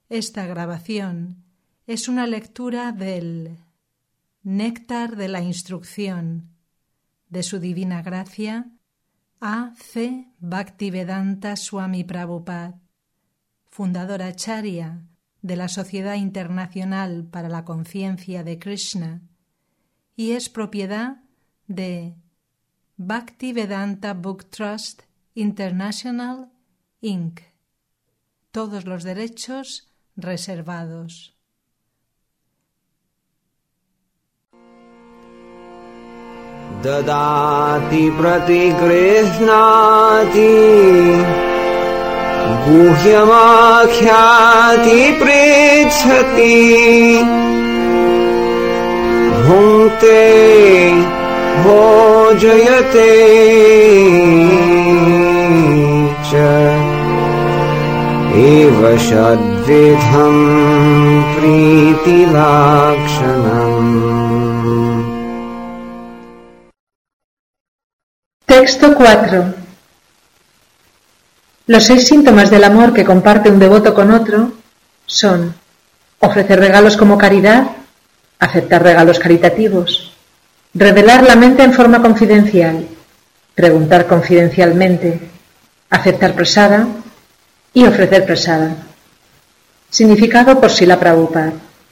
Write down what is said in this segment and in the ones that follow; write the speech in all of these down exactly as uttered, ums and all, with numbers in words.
Esta grabación es una lectura del Néctar de la Instrucción de Su Divina Gracia A C Bhaktivedanta Swami Prabhupada, fundador acharya de la Sociedad Internacional para la Conciencia de Krishna, y es propiedad de Bhaktivedanta Book Trust International, incorporated. Todos los derechos reservados. Dadati pratigrihhnati guhyamakhyati pritchati bhunte bhojayate cha eva shadvidham priti lakshanam. Texto cuatro. Los seis síntomas del amor que comparte un devoto con otro son ofrecer regalos como caridad, aceptar regalos caritativos, revelar la mente en forma confidencial, preguntar confidencialmente, aceptar prasada y ofrecer prasada. Significado por Srila Prabhupada.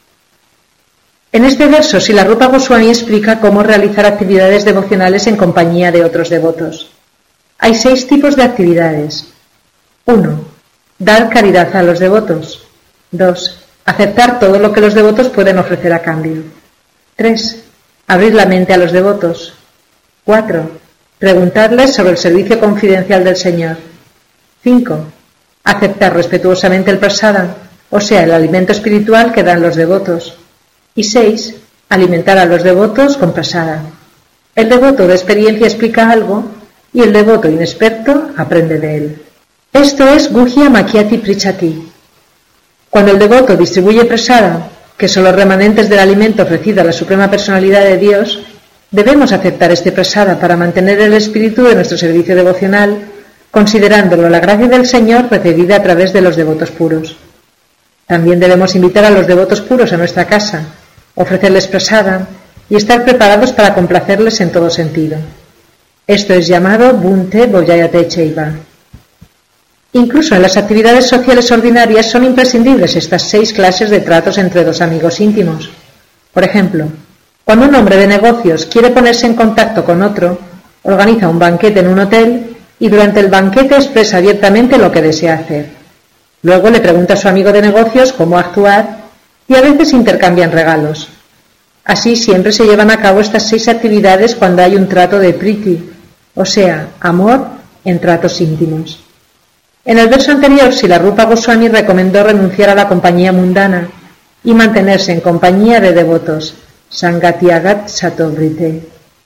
En este verso, Srila Rupa Goswami explica cómo realizar actividades devocionales en compañía de otros devotos. Hay seis tipos de actividades. uno. Dar caridad a los devotos. dos. Aceptar todo lo que los devotos pueden ofrecer a cambio. tres. Abrir la mente a los devotos. cuatro. Preguntarles sobre el servicio confidencial del Señor. cinco. Aceptar respetuosamente el prasada, o sea, el alimento espiritual que dan los devotos. Y seis. Alimentar a los devotos con prasada. El devoto de experiencia explica algo y el devoto inexperto aprende de él. Esto es Guhya Makyati Prichati. Cuando el devoto distribuye prasada, que son los remanentes del alimento ofrecido a la Suprema Personalidad de Dios, debemos aceptar este prasada para mantener el espíritu de nuestro servicio devocional, considerándolo la gracia del Señor recibida a través de los devotos puros. También debemos invitar a los devotos puros a nuestra casa, ofrecerles prasada y estar preparados para complacerles en todo sentido. Esto es llamado Bhunte Bhojayate Chaiva. Incluso en las actividades sociales ordinarias son imprescindibles estas seis clases de tratos entre dos amigos íntimos. Por ejemplo, cuando un hombre de negocios quiere ponerse en contacto con otro, organiza un banquete en un hotel y durante el banquete expresa abiertamente lo que desea hacer. Luego le pregunta a su amigo de negocios cómo actuar y a veces intercambian regalos. Así siempre se llevan a cabo estas seis actividades cuando hay un trato de priti, o sea, amor en tratos íntimos. En el verso anterior, Srila Rupa Goswami recomendó renunciar a la compañía mundana y mantenerse en compañía de devotos, Sangatyagat Satovrite.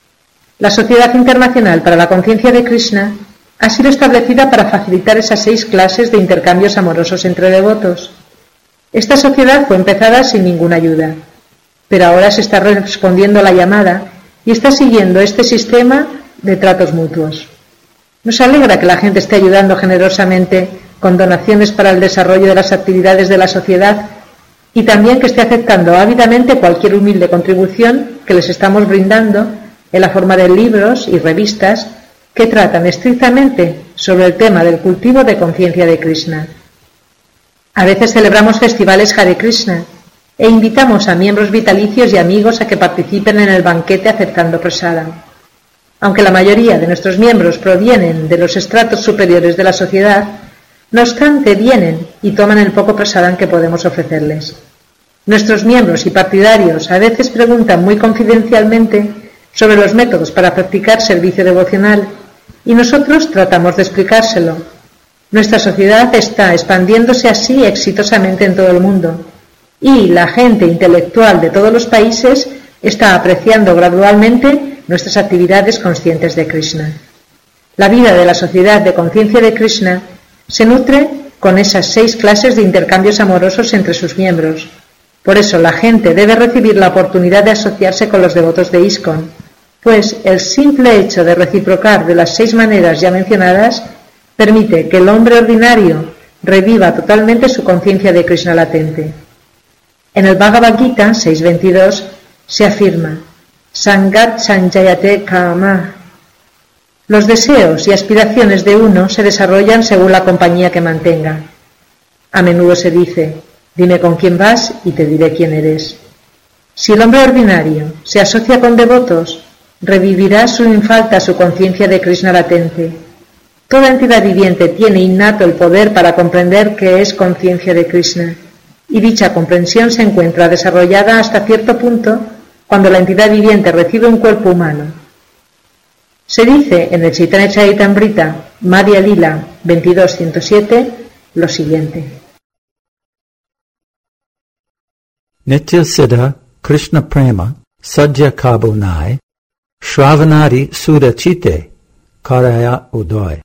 La Sociedad Internacional para la Conciencia de Krishna ha sido establecida para facilitar esas seis clases de intercambios amorosos entre devotos. Esta sociedad fue empezada sin ninguna ayuda, pero ahora se está respondiendo a la llamada y está siguiendo este sistema de tratos mutuos. Nos alegra que la gente esté ayudando generosamente con donaciones para el desarrollo de las actividades de la sociedad y también que esté aceptando ávidamente cualquier humilde contribución que les estamos brindando en la forma de libros y revistas que tratan estrictamente sobre el tema del cultivo de conciencia de Krishna. A veces celebramos festivales Hare Krishna e invitamos a miembros vitalicios y amigos a que participen en el banquete aceptando prasada. Aunque la mayoría de nuestros miembros provienen de los estratos superiores de la sociedad, no obstante vienen y toman el poco prasadam que podemos ofrecerles. Nuestros miembros y partidarios a veces preguntan muy confidencialmente sobre los métodos para practicar servicio devocional y nosotros tratamos de explicárselo. Nuestra sociedad está expandiéndose así exitosamente en todo el mundo y la gente intelectual de todos los países está apreciando gradualmente nuestras actividades conscientes de Krishna. La vida de la Sociedad de Conciencia de Krishna se nutre con esas seis clases de intercambios amorosos entre sus miembros. Por eso la gente debe recibir la oportunidad de asociarse con los devotos de ISKCON, pues el simple hecho de reciprocar de las seis maneras ya mencionadas permite que el hombre ordinario reviva totalmente su conciencia de Krishna latente. En el Bhagavad Gita seis veintidós se afirma: Sangat sanjayate kama. Los deseos y aspiraciones de uno se desarrollan según la compañía que mantenga. A menudo se dice: dime con quién vas y te diré quién eres. Si el hombre ordinario se asocia con devotos, revivirá sin falta su conciencia de Krishna latente. Toda entidad viviente tiene innato el poder para comprender qué es conciencia de Krishna, y dicha comprensión se encuentra desarrollada hasta cierto punto cuando la entidad viviente recibe un cuerpo humano. Se dice en el Chaitanya Charitamrita, Madhya Lila veintidós ciento siete, lo siguiente: Nitya Siddha Krishna Prema Sadhya Kabunai Shravanadi Sudha Chite Karaya Udoy.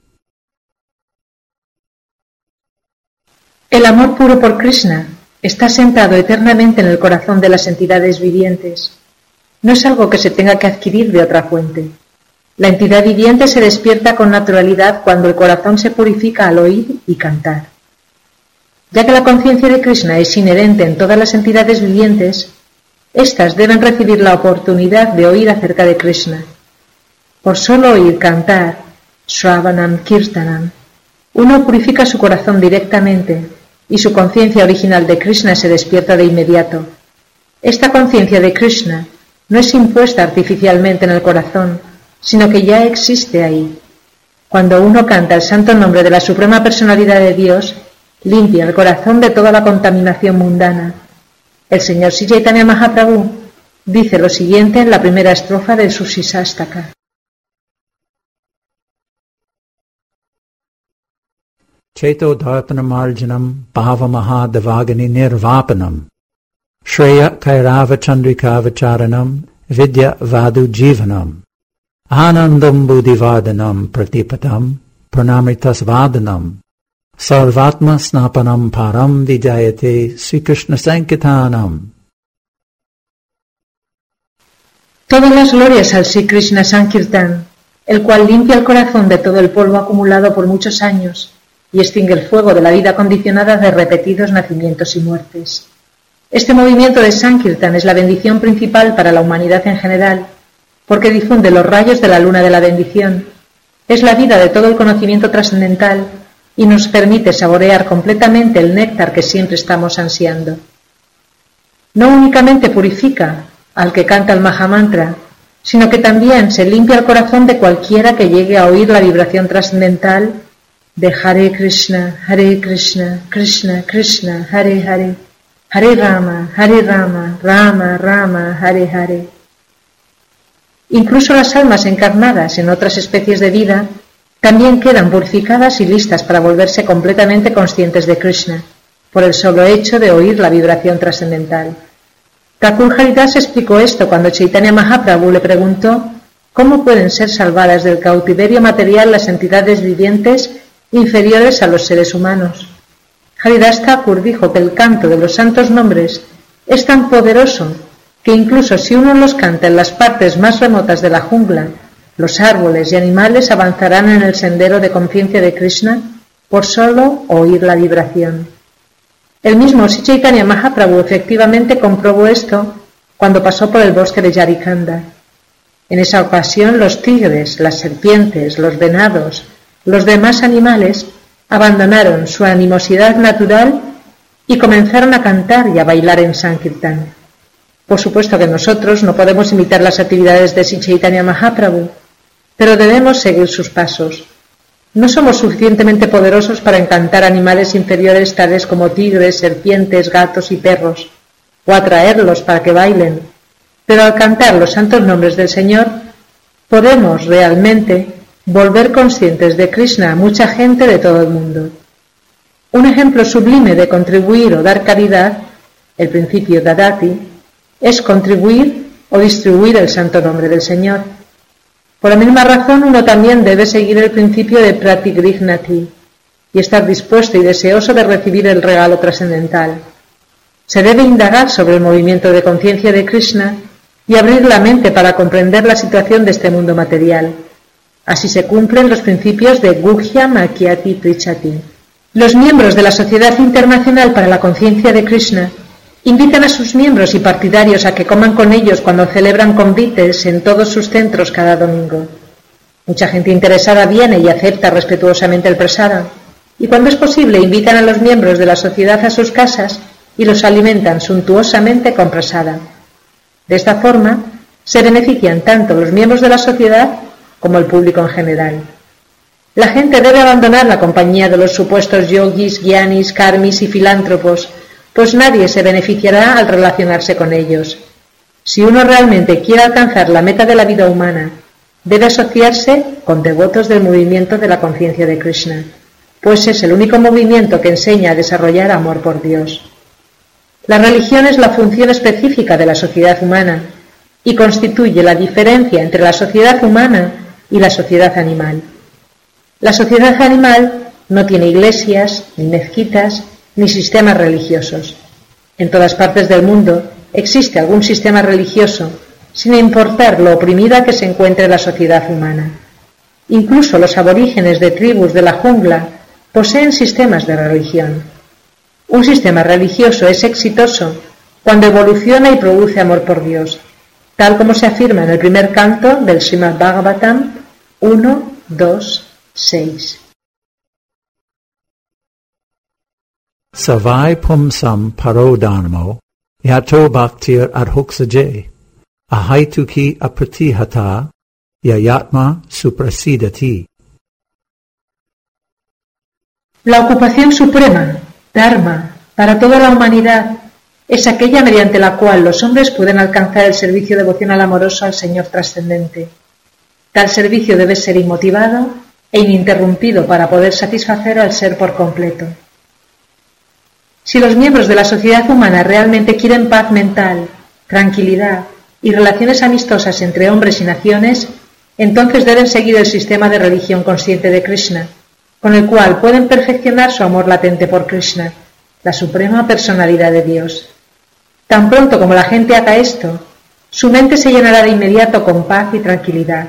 El amor puro por Krishna está sentado eternamente en el corazón de las entidades vivientes. No es algo que se tenga que adquirir de otra fuente. La entidad viviente se despierta con naturalidad cuando el corazón se purifica al oír y cantar. Ya que la conciencia de Krishna es inherente en todas las entidades vivientes, éstas deben recibir la oportunidad de oír acerca de Krishna. Por solo oír cantar, Shravanam Kirtanam, uno purifica su corazón directamente y su conciencia original de Krishna se despierta de inmediato. Esta conciencia de Krishna no es impuesta artificialmente en el corazón, sino que ya existe ahí. Cuando uno canta el santo nombre de la Suprema Personalidad de Dios, limpia el corazón de toda la contaminación mundana. El señor Sri Chaitanya Mahaprabhu dice lo siguiente en la primera estrofa del Susisastaka. Cheto Darpanamarjanam Bhava Mahadavagani Nirvapanam Shreya Kairava Chandrika Vacharanam Vidya Vadu Jivanam Anandam Buddhivardhanam Pratipatam Pranamritas Vadanam Sarvatma Snapanam Param Vijayate Sri Krishna Sankitanam. Todas las glorias al Sri Krishna Sankirtan, el cual limpia el corazón de todo el polvo acumulado por muchos años y extingue el fuego de la vida condicionada de repetidos nacimientos y muertes. Este movimiento de Sankirtan es la bendición principal para la humanidad en general, porque difunde los rayos de la luna de la bendición. Es la vida de todo el conocimiento trascendental y nos permite saborear completamente el néctar que siempre estamos ansiando. No únicamente purifica al que canta el Mahamantra, sino que también se limpia el corazón de cualquiera que llegue a oír la vibración trascendental de Hare Krishna, Hare Krishna, Krishna Krishna, Hare Hare, Hare Rama, Hare Rama, Rama Rama, Hare Hare. Incluso las almas encarnadas en otras especies de vida también quedan purificadas y listas para volverse completamente conscientes de Krishna, por el solo hecho de oír la vibración trascendental. Thakur Haridas explicó esto cuando Chaitanya Mahaprabhu le preguntó cómo pueden ser salvadas del cautiverio material las entidades vivientes inferiores a los seres humanos. Haridas Thakur dijo que el canto de los santos nombres es tan poderoso que incluso si uno los canta en las partes más remotas de la jungla, los árboles y animales avanzarán en el sendero de conciencia de Krishna por solo oír la vibración. El mismo Sri Chaitanya Mahaprabhu efectivamente comprobó esto cuando pasó por el bosque de Yarikanda. En esa ocasión los tigres, las serpientes, los venados, los demás animales abandonaron su animosidad natural y comenzaron a cantar y a bailar en Sankirtan. Por supuesto que nosotros no podemos imitar las actividades de Sri Chaitanya Mahaprabhu, pero debemos seguir sus pasos. No somos suficientemente poderosos para encantar animales inferiores tales como tigres, serpientes, gatos y perros, o atraerlos para que bailen, pero al cantar los santos nombres del Señor, podemos realmente volver conscientes de Krishna a mucha gente de todo el mundo. Un ejemplo sublime de contribuir o dar caridad, el principio Dadati, es contribuir o distribuir el santo nombre del Señor. Por la misma razón, uno también debe seguir el principio de Pratigrihnati y estar dispuesto y deseoso de recibir el regalo trascendental. Se debe indagar sobre el movimiento de conciencia de Krishna y abrir la mente para comprender la situación de este mundo material. Así se cumplen los principios de Guhya Makyati Prichati, Los miembros de la Sociedad Internacional para la Conciencia de Krishna invitan a sus miembros y partidarios a que coman con ellos cuando celebran convites en todos sus centros cada domingo. Mucha gente interesada viene y acepta respetuosamente el prasada, y cuando es posible invitan a los miembros de la sociedad a sus casas y los alimentan suntuosamente con prasada. De esta forma, se benefician tanto los miembros de la sociedad como el público en general. La gente debe abandonar la compañía de los supuestos yogis, gyanis, karmis y filántropos, pues nadie se beneficiará al relacionarse con ellos. Si uno realmente quiere alcanzar la meta de la vida humana, debe asociarse con devotos del movimiento de la conciencia de Krishna, pues es el único movimiento que enseña a desarrollar amor por Dios. La religión es la función específica de la sociedad humana y constituye la diferencia entre la sociedad humana y la sociedad animal. La sociedad animal no tiene iglesias, ni mezquitas, ni sistemas religiosos. En todas partes del mundo existe algún sistema religioso, sin importar lo oprimida que se encuentre la sociedad humana. Incluso los aborígenes de tribus de la jungla poseen sistemas de religión. Un sistema religioso es exitoso cuando evoluciona y produce amor por Dios, tal como se afirma en el primer canto del Srimad Bhagavatam uno, dos, seis. Savai pumsam parodharmo yato bhaktir adhoksaje ahaituki apratihata yayatma suprasidati. La ocupación suprema, dharma, para toda la humanidad es aquella mediante la cual los hombres pueden alcanzar el servicio devocional amoroso al Señor trascendente. Tal servicio debe ser inmotivado e ininterrumpido para poder satisfacer al ser por completo. Si los miembros de la sociedad humana realmente quieren paz mental, tranquilidad y relaciones amistosas entre hombres y naciones, entonces deben seguir el sistema de religión consciente de Krishna, con el cual pueden perfeccionar su amor latente por Krishna, la suprema personalidad de Dios. Tan pronto como la gente haga esto, su mente se llenará de inmediato con paz y tranquilidad.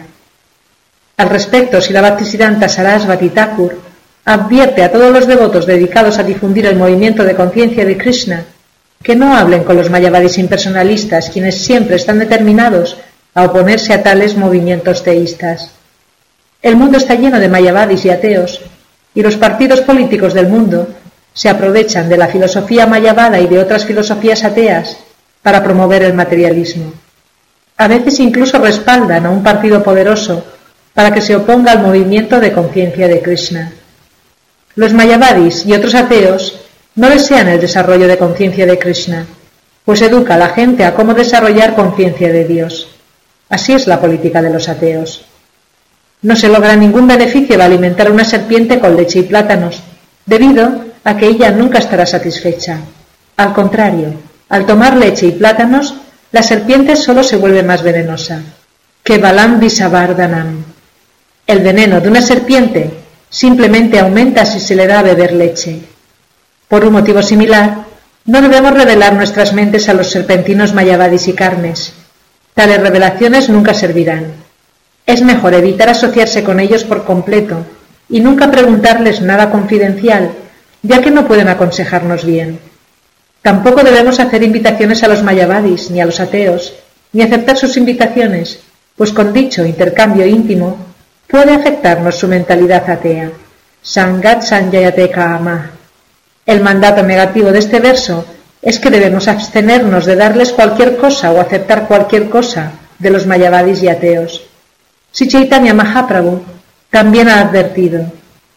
Al respecto, Srila Bhaktisiddhanta Sarasvati Thakur advierte a todos los devotos dedicados a difundir el movimiento de conciencia de Krishna que no hablen con los mayavadis impersonalistas, quienes siempre están determinados a oponerse a tales movimientos teístas. El mundo está lleno de mayavadis y ateos, y los partidos políticos del mundo se aprovechan de la filosofía mayavada y de otras filosofías ateas para promover el materialismo. A veces incluso respaldan a un partido poderoso para que se oponga al movimiento de conciencia de Krishna. Los mayavadis y otros ateos no desean el desarrollo de conciencia de Krishna, pues educa a la gente a cómo desarrollar conciencia de Dios. Así es la política de los ateos. No se logra ningún beneficio de alimentar una serpiente con leche y plátanos, debido a que ella nunca estará satisfecha. Al contrario, al tomar leche y plátanos, la serpiente solo se vuelve más venenosa. Kevalam visavardhanam. El veneno de una serpiente simplemente aumenta si se le da a beber leche. Por un motivo similar, no debemos revelar nuestras mentes a los serpentinos mayavadis y karmes. Tales revelaciones nunca servirán. Es mejor evitar asociarse con ellos por completo y nunca preguntarles nada confidencial, ya que no pueden aconsejarnos bien. Tampoco debemos hacer invitaciones a los mayavadis ni a los ateos, ni aceptar sus invitaciones, pues con dicho intercambio íntimo puede afectarnos su mentalidad atea. Sangat sanjayate kama. El mandato negativo de este verso es que debemos abstenernos de darles cualquier cosa o aceptar cualquier cosa de los mayavadis y ateos. Sri Chaitanya Mahaprabhu también ha advertido: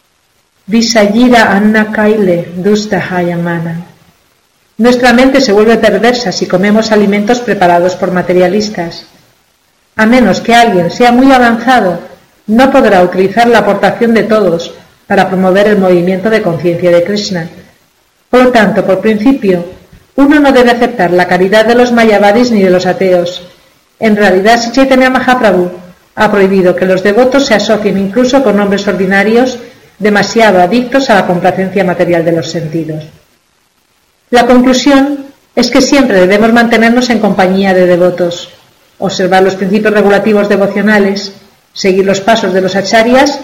Visayira anna kaile dustahayamana. Nuestra mente se vuelve perversa si comemos alimentos preparados por materialistas. A menos que alguien sea muy avanzado, no podrá utilizar la aportación de todos para promover el movimiento de conciencia de Krishna. Por lo tanto, por principio, uno no debe aceptar la caridad de los mayavadis ni de los ateos. En realidad, Sri Chaitanya Mahaprabhu ha prohibido que los devotos se asocien incluso con hombres ordinarios demasiado adictos a la complacencia material de los sentidos. La conclusión es que siempre debemos mantenernos en compañía de devotos, observar los principios regulativos devocionales, seguir los pasos de los acharyas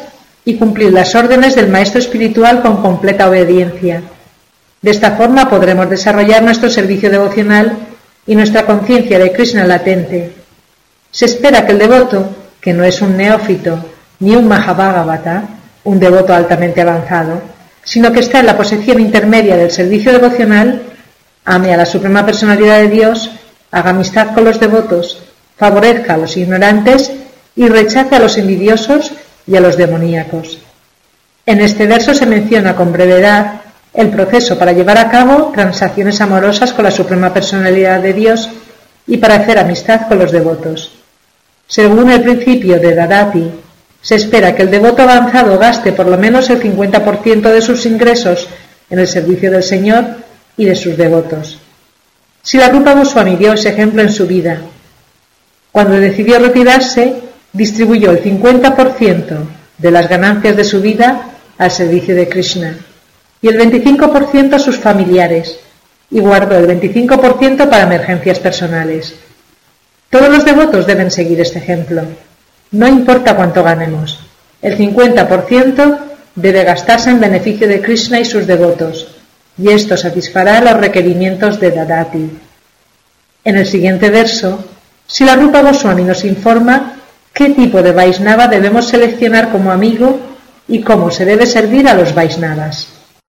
y cumplir las órdenes del maestro espiritual con completa obediencia. De esta forma podremos desarrollar nuestro servicio devocional y nuestra conciencia de Krishna latente. Se espera que el devoto, que no es un neófito ni un Mahabhagavata, un devoto altamente avanzado, sino que está en la posición intermedia del servicio devocional, ame a la Suprema Personalidad de Dios, haga amistad con los devotos, favorezca a los ignorantes y rechace a los envidiosos y a los demoníacos. En este verso se menciona con brevedad el proceso para llevar a cabo transacciones amorosas con la Suprema Personalidad de Dios y para hacer amistad con los devotos. Según el principio de Dadati, se espera que el devoto avanzado gaste por lo menos el cincuenta por ciento de sus ingresos en el servicio del Señor y de sus devotos. Srila Rupa Goswami dio ese ejemplo en su vida. Cuando decidió retirarse, distribuyó el cincuenta por ciento de las ganancias de su vida al servicio de Krishna y el veinticinco por ciento a sus familiares, y guardó el veinticinco por ciento para emergencias personales. Todos los devotos deben seguir este ejemplo. No importa cuánto ganemos, el cincuenta por ciento debe gastarse en beneficio de Krishna y sus devotos, y esto satisfará los requerimientos de Dadati. En el siguiente verso, Srila Rupa Goswami nos informa qué tipo de Vaisnava debemos seleccionar como amigo y cómo se debe servir a los Vaisnavas.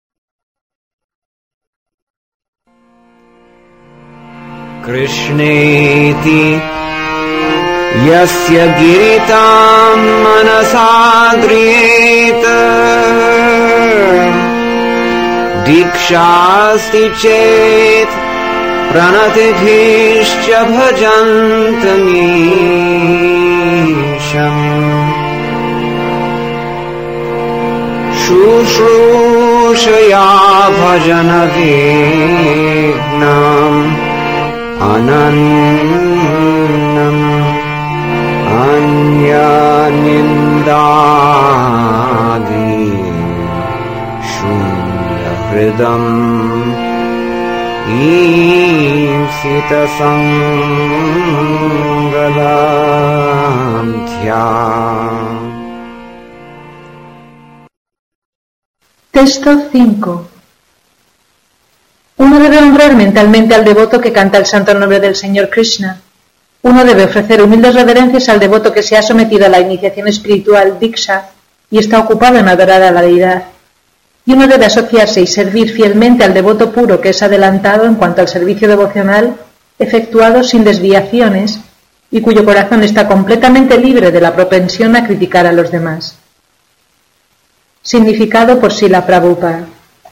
Krishneti yasya giritam manasadriyeta dikshasti chet pranatibhishcha bhajantamisham shushrusaya bhajanavignam anannam anyanindadi shunyahridam ईप्सित संगलांध्या. Texto cinco. Uno debe honrar mentalmente al devoto que canta el santo nombre del Señor Krishna. Uno debe ofrecer humildes reverencias al devoto que se ha sometido a la iniciación espiritual Diksha y está ocupado en adorar a la deidad. Y uno debe asociarse y servir fielmente al devoto puro que es adelantado en cuanto al servicio devocional efectuado sin desviaciones y cuyo corazón está completamente libre de la propensión a criticar a los demás. Significado por Srila Prabhupada.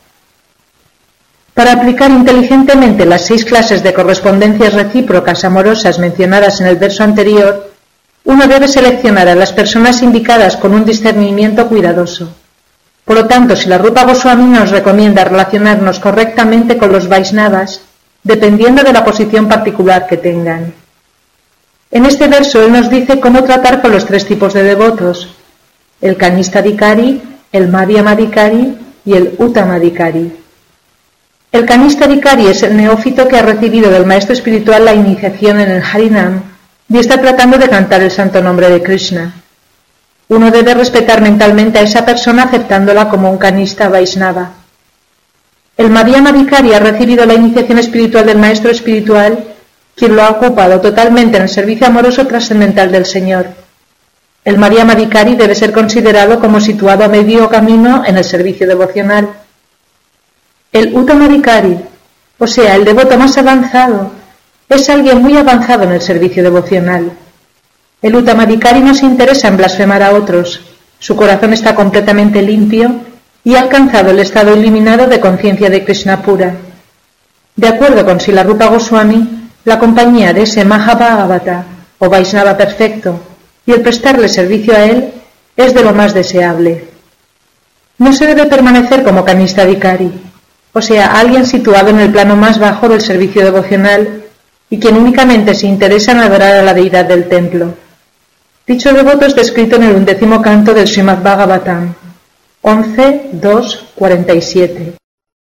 Para aplicar inteligentemente las seis clases de correspondencias recíprocas amorosas mencionadas en el verso anterior, uno debe seleccionar a las personas indicadas con un discernimiento cuidadoso. Por lo tanto, Srila Rupa Goswami nos recomienda relacionarnos correctamente con los Vaisnavas, dependiendo de la posición particular que tengan. En este verso él nos dice cómo tratar con los tres tipos de devotos: el Kanistadikari, el Madhyamadikari y el Uttamadikari. El Kanistadikari es el neófito que ha recibido del maestro espiritual la iniciación en el Harinam y está tratando de cantar el santo nombre de Krishna. Uno debe respetar mentalmente a esa persona aceptándola como un Kanista Vaisnava. El Madhyamadikari ha recibido la iniciación espiritual del maestro espiritual, quien lo ha ocupado totalmente en el servicio amoroso trascendental del Señor. El Madhyamadikari debe ser considerado como situado a medio camino en el servicio devocional. El Uttamadikari, o sea, el devoto más avanzado, es alguien muy avanzado en el servicio devocional. El Uttamadikari no se interesa en blasfemar a otros, su corazón está completamente limpio y ha alcanzado el estado iluminado de conciencia de Krishna pura. De acuerdo con Srila Rupa Goswami, la compañía de ese Mahabhagavata o Vaisnava perfecto y el prestarle servicio a él es de lo más deseable. No se debe permanecer como Kanistadikari, o sea, alguien situado en el plano más bajo del servicio devocional y quien únicamente se interesa en adorar a la deidad del templo. Dicho devoto es descrito en el undécimo canto del Srimad Bhagavatam, once, dos, cuarenta y siete.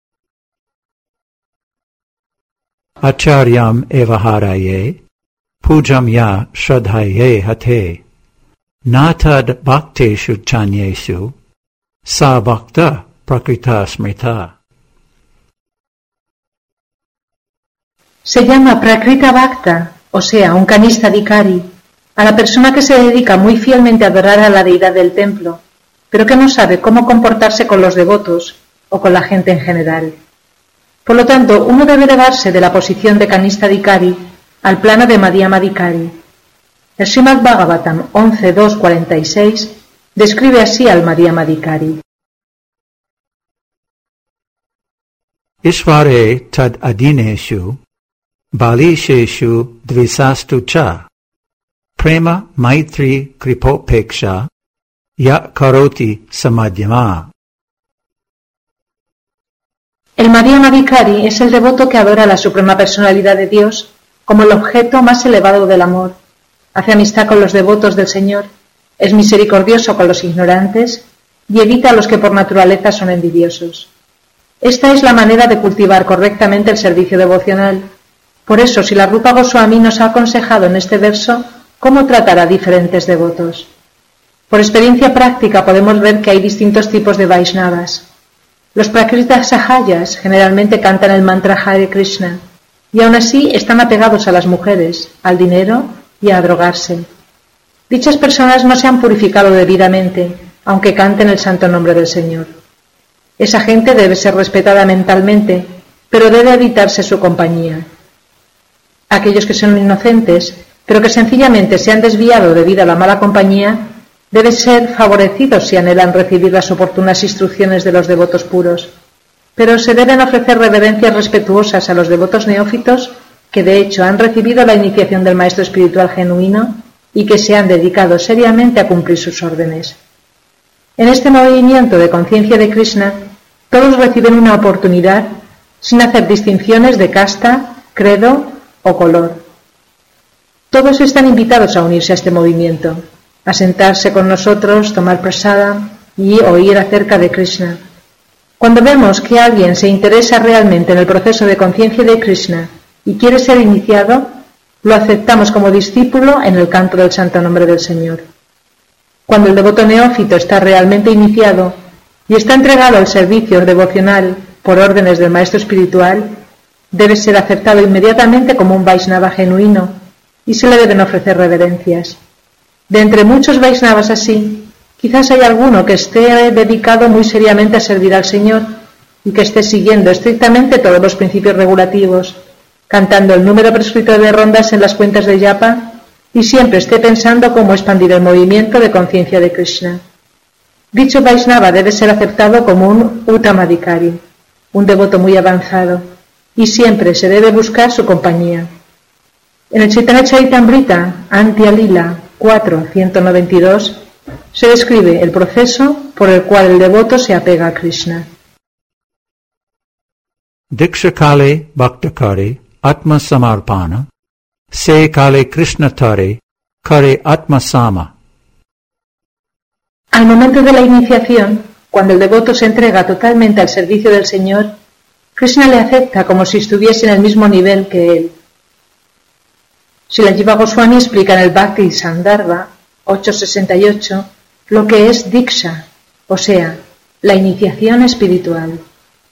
Acharyam evaharaye, pujam ya shradhaye hate, natad bhakteshu chanyesu, sa bhakta prakrita smrita. Se llama Prakrita Bhakta, o sea, un kanista dikari, a la persona que se dedica muy fielmente a adorar a la deidad del templo, pero que no sabe cómo comportarse con los devotos o con la gente en general. Por lo tanto, uno debe elevarse de la posición de kanista dikari al plano de Madhyama dikari. El Srimad Bhagavatam once dos cuarenta y seis describe así al Madhyama dikari. Ishvare tad adineshu balisheshu dvisastu cha prema maitri kripopeksha ya karoti samadhyama. El Madhyama dikari es el devoto que adora a la suprema personalidad de Dios como el objeto más elevado del amor, hace amistad con los devotos del Señor, es misericordioso con los ignorantes y evita a los que por naturaleza son envidiosos. Esta es la manera de cultivar correctamente el servicio devocional. Por eso, si la Rupa Goswami nos ha aconsejado en este verso cómo tratar a diferentes devotos. Por experiencia práctica podemos ver que hay distintos tipos de Vaishnavas. Los Prakrita Sahayas generalmente cantan el mantra Hare Krishna y aún así están apegados a las mujeres, al dinero y a drogarse. Dichas personas no se han purificado debidamente, aunque canten el santo nombre del Señor. Esa gente debe ser respetada mentalmente, pero debe evitarse su compañía. Aquellos que son inocentes, pero que sencillamente se han desviado debido a la mala compañía, deben ser favorecidos si anhelan recibir las oportunas instrucciones de los devotos puros, pero se deben ofrecer reverencias respetuosas a los devotos neófitos que de hecho han recibido la iniciación del maestro espiritual genuino y que se han dedicado seriamente a cumplir sus órdenes. En este movimiento de conciencia de Krishna, todos reciben una oportunidad sin hacer distinciones de casta, credo o color. Todos están invitados a unirse a este movimiento, a sentarse con nosotros, tomar prasada y oír acerca de Krishna. Cuando vemos que alguien se interesa realmente en el proceso de conciencia de Krishna y quiere ser iniciado, lo aceptamos como discípulo en el canto del santo nombre del Señor. Cuando el devoto neófito está realmente iniciado y está entregado al servicio devocional por órdenes del maestro espiritual, debe ser aceptado inmediatamente como un Vaishnava genuino y se le deben ofrecer reverencias. De entre muchos Vaishnavas así, quizás hay alguno que esté dedicado muy seriamente a servir al Señor y que esté siguiendo estrictamente todos los principios regulativos, cantando el número prescrito de rondas en las cuentas de Yapa y siempre esté pensando cómo expandir el movimiento de conciencia de Krishna. Dicho Vaishnava debe ser aceptado como un Uttamadikari, un devoto muy avanzado, y siempre se debe buscar su compañía. En el Chaitanya Charitamrita, Antya Lila cuatro ciento noventa y dos, se describe el proceso por el cual el devoto se apega a Krishna. Diksha Kale Bhaktakare Atma Samarpana Se Kale Krishna Tare Kare Atma Sama. Al momento de la iniciación, cuando el devoto se entrega totalmente al servicio del Señor, Krishna le acepta como si estuviese en el mismo nivel que él. Srila Jiva Goswami explica en el Bhakti Sandarbha ocho sesenta y ocho lo que es Diksha, o sea, la iniciación espiritual.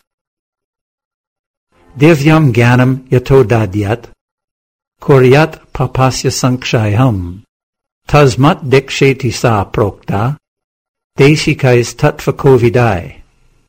Divyam Gyanam Yato Dadyat Kuryat Papasya Sankshayam Tasmat Diksheti Sa Prokta Deshikais Tattvakovidai.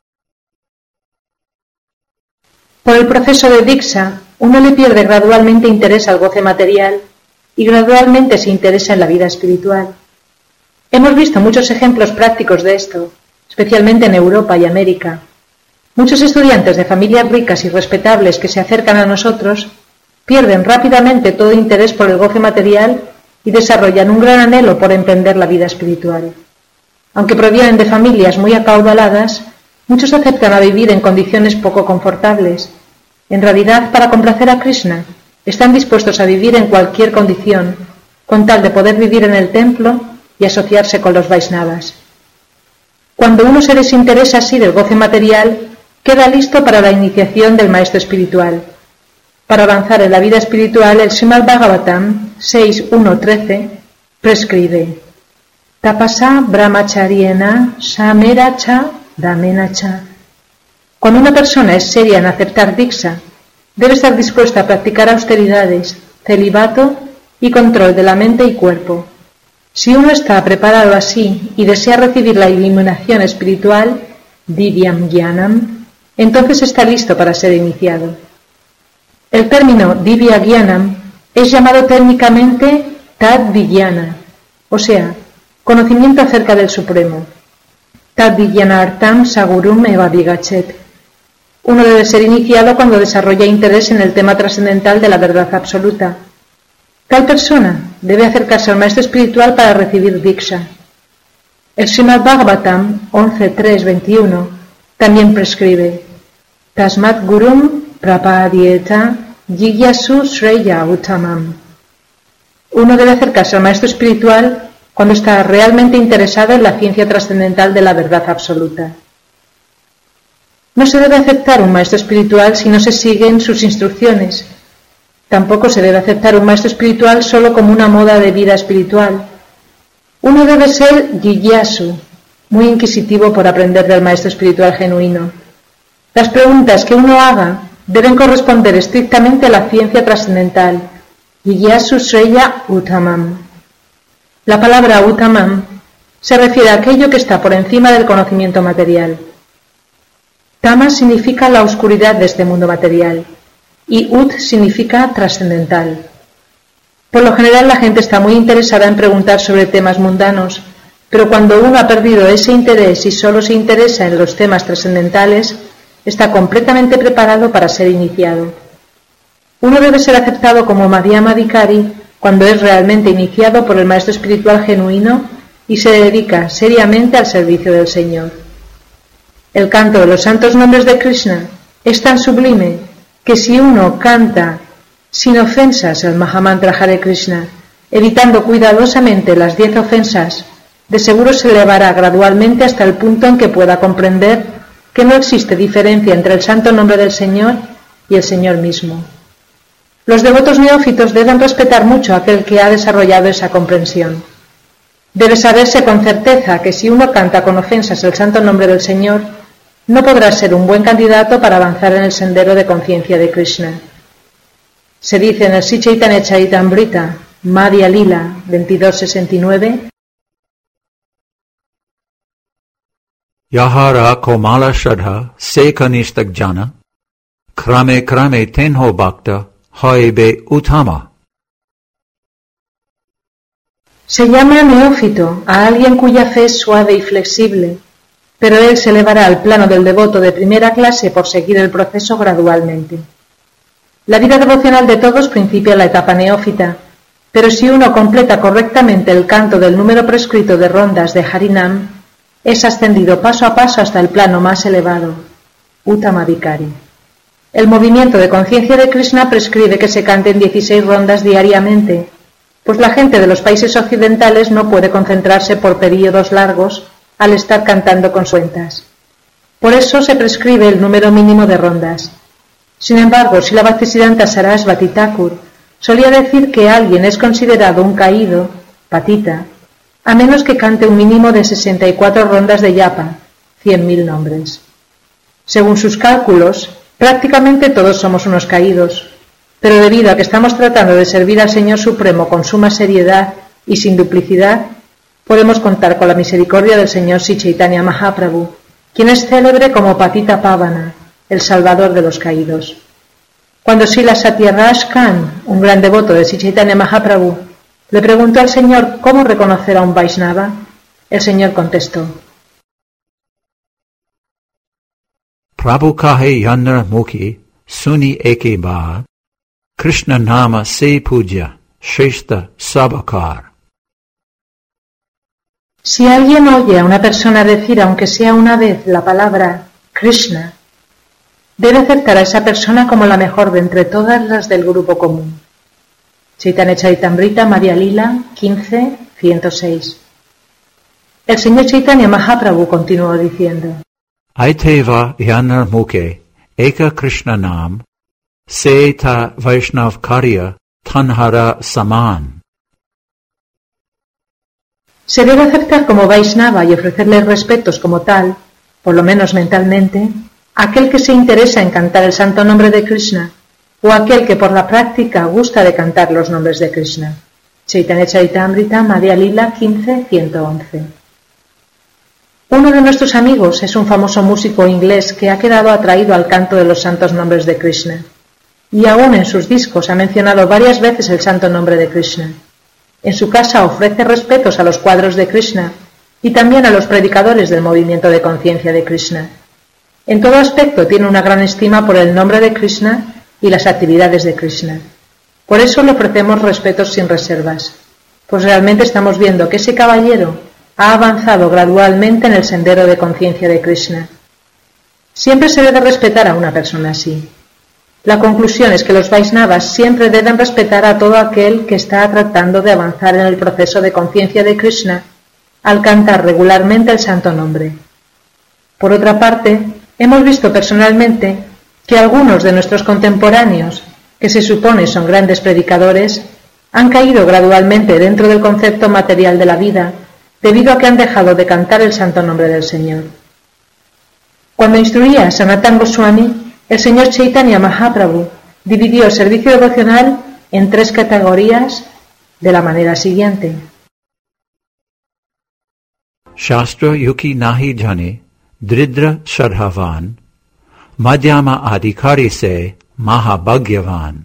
Por el proceso de Diksha, uno le pierde gradualmente interés al goce material y gradualmente se interesa en la vida espiritual. Hemos visto muchos ejemplos prácticos de esto, especialmente en Europa y América. Muchos estudiantes de familias ricas y respetables que se acercan a nosotros pierden rápidamente todo interés por el goce material y desarrollan un gran anhelo por emprender la vida espiritual. Aunque provienen de familias muy acaudaladas, muchos aceptan a vivir en condiciones poco confortables. En realidad, para complacer a Krishna, están dispuestos a vivir en cualquier condición, con tal de poder vivir en el templo y asociarse con los Vaishnavas. Cuando uno se desinteresa así del goce material, queda listo para la iniciación del maestro espiritual. Para avanzar en la vida espiritual, el Srimad Bhagavatam seis uno trece prescribe: Tapasa brahmacharyena shamera cha damena cha. Cuando una persona es seria en aceptar diksha, debe estar dispuesta a practicar austeridades, celibato y control de la mente y cuerpo. Si uno está preparado así y desea recibir la iluminación espiritual, divyam gyanam, entonces está listo para ser iniciado. El término divya gyanam es llamado técnicamente tad vijnana, o sea, conocimiento acerca del Supremo. Tad vijnanartam sagurum eva vigachet. Uno debe ser iniciado cuando desarrolla interés en el tema trascendental de la verdad absoluta. Tal persona debe acercarse al maestro espiritual para recibir diksha. El Srimad Bhagavatam once tres veintiuno también prescribe Tasmat Gurum Prapadyeta Jigyasu Shreya Uttamam. Uno debe acercarse al maestro espiritual cuando está realmente interesado en la ciencia trascendental de la verdad absoluta. No se debe aceptar un maestro espiritual si no se siguen sus instrucciones. Tampoco se debe aceptar un maestro espiritual solo como una moda de vida espiritual. Uno debe ser jigyasu, muy inquisitivo por aprender del maestro espiritual genuino. Las preguntas que uno haga deben corresponder estrictamente a la ciencia trascendental. Jigyasu Shreya Uttamam. La palabra Uttamam se refiere a aquello que está por encima del conocimiento material. Tama significa la oscuridad de este mundo material y Ut significa trascendental. Por lo general la gente está muy interesada en preguntar sobre temas mundanos, pero cuando uno ha perdido ese interés y solo se interesa en los temas trascendentales, está completamente preparado para ser iniciado. Uno debe ser aceptado como Madhyamadikari cuando es realmente iniciado por el maestro espiritual genuino y se dedica seriamente al servicio del Señor. El canto de los santos nombres de Krishna es tan sublime que si uno canta sin ofensas el Mahamantra Hare Krishna, evitando cuidadosamente las diez ofensas, de seguro se elevará gradualmente hasta el punto en que pueda comprender que no existe diferencia entre el santo nombre del Señor y el Señor mismo. Los devotos neófitos deben respetar mucho a aquel que ha desarrollado esa comprensión. Debe saberse con certeza que si uno canta con ofensas el santo nombre del Señor, no podrá ser un buen candidato para avanzar en el sendero de conciencia de Krishna. Se dice en el Sri Chaitanya Charitamrita, Madhya Lila veintidós sesenta y nueve, Yahara komala shraddha se kanistak jana, krame krame tenho bhakta hoibe uttama. Se llama neófito a alguien cuya fe es suave y flexible, pero él se elevará al plano del devoto de primera clase por seguir el proceso gradualmente. La vida devocional de todos principia en la etapa neófita, pero si uno completa correctamente el canto del número prescrito de rondas de Harinam, es ascendido paso a paso hasta el plano más elevado, Uttamadikari. El movimiento de conciencia de Krishna prescribe que se canten dieciséis rondas diariamente, pues la gente de los países occidentales no puede concentrarse por períodos largos al estar cantando con cuentas. Por eso se prescribe el número mínimo de rondas. Sin embargo, Srila Bhaktisiddhanta Sarasvati Thakur solía decir que alguien es considerado un caído, patita, a menos que cante un mínimo de sesenta y cuatro rondas de yapa, cien mil nombres. Según sus cálculos, prácticamente todos somos unos caídos, pero debido a que estamos tratando de servir al Señor Supremo con suma seriedad y sin duplicidad, podemos contar con la misericordia del Señor Sri Chaitanya Mahaprabhu, quien es célebre como Patita Pavana, el salvador de los caídos. Cuando Srila Satyaraj Khan, un gran devoto de Sri Chaitanya Mahaprabhu, le preguntó al Señor cómo reconocer a un Vaishnava, el Señor contestó: Prabhu kahe yanar mukhi suni eke baar, Krishna nama se puja, shrestha sabakar. Si alguien oye a una persona decir aunque sea una vez la palabra Krishna, debe aceptar a esa persona como la mejor de entre todas las del grupo común. Chaitanya Charitamrita, Madhya Lila, quince, ciento seis. El señor Chaitanya Mahaprabhu continuó diciendo: Aiteva yanar mukhe eka Krishna nam, se ta Vaishnav karya tanhara saman. Se debe aceptar como Vaishnava y ofrecerle respetos como tal, por lo menos mentalmente, a aquel que se interesa en cantar el santo nombre de Krishna o aquel que por la práctica gusta de cantar los nombres de Krishna. Chaitanya Charitamrita, Madhya Lila quince, ciento once. Uno de nuestros amigos es un famoso músico inglés que ha quedado atraído al canto de los santos nombres de Krishna, y aún en sus discos ha mencionado varias veces el santo nombre de Krishna. En su casa ofrece respetos a los cuadros de Krishna y también a los predicadores del movimiento de conciencia de Krishna. En todo aspecto tiene una gran estima por el nombre de Krishna y las actividades de Krishna. Por eso le ofrecemos respetos sin reservas, pues realmente estamos viendo que ese caballero ha avanzado gradualmente en el sendero de conciencia de Krishna. Siempre se debe respetar a una persona así. La conclusión es que los Vaishnavas siempre deben respetar a todo aquel que está tratando de avanzar en el proceso de conciencia de Krishna al cantar regularmente el santo nombre. Por otra parte, hemos visto personalmente que algunos de nuestros contemporáneos, que se supone son grandes predicadores, han caído gradualmente dentro del concepto material de la vida debido a que han dejado de cantar el santo nombre del Señor. Cuando instruía a Sanatana Goswami, el señor Chaitanya Mahaprabhu dividió el servicio devocional en tres categorías de la manera siguiente. Shastra yuki nahi jane, dridra shadhavan, madhyama adhikari se mahabhagyavan.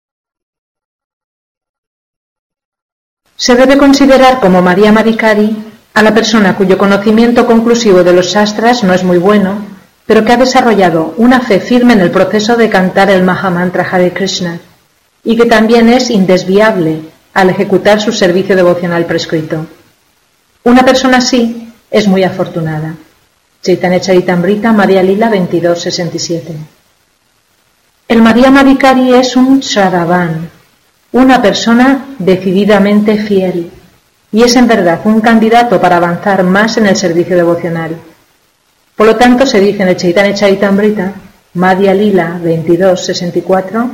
Se debe considerar como Madhyama Adhikari a la persona cuyo conocimiento conclusivo de los Shastras no es muy bueno, pero que ha desarrollado una fe firme en el proceso de cantar el Mahamantra Hare Krishna y que también es indesviable al ejecutar su servicio devocional prescrito. Una persona así es muy afortunada. Chaitanya Charitamrita, Madhya Lila veintidós, sesenta y siete. El Madhyama Adhikari es un Shraddhavan, una persona decididamente fiel, y es en verdad un candidato para avanzar más en el servicio devocional. Por lo tanto, se dice en el Chaitanya Charitamrita, Madhya Lila veintidós, sesenta y cuatro,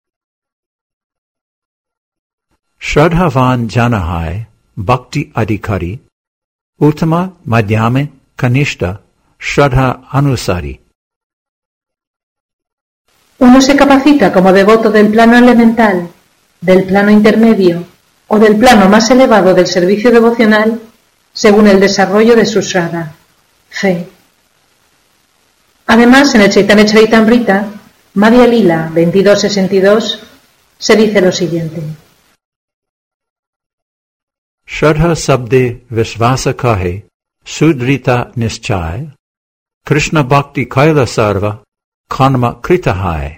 Shraddhavan janahai bhakti adhikari, uttama madhyame kanishta shraddha anusari. Uno se capacita como devoto del plano elemental, del plano intermedio o del plano más elevado del servicio devocional según el desarrollo de su shraddha, fe. Además, en el Chaitanya Charitamrita, Madhya Lila veintidós, sesenta y dos, se dice lo siguiente. Shraddha sabde vishvasa kahe, sudrita nischay, Krishna bhakti kaila sarva, karma kritahai.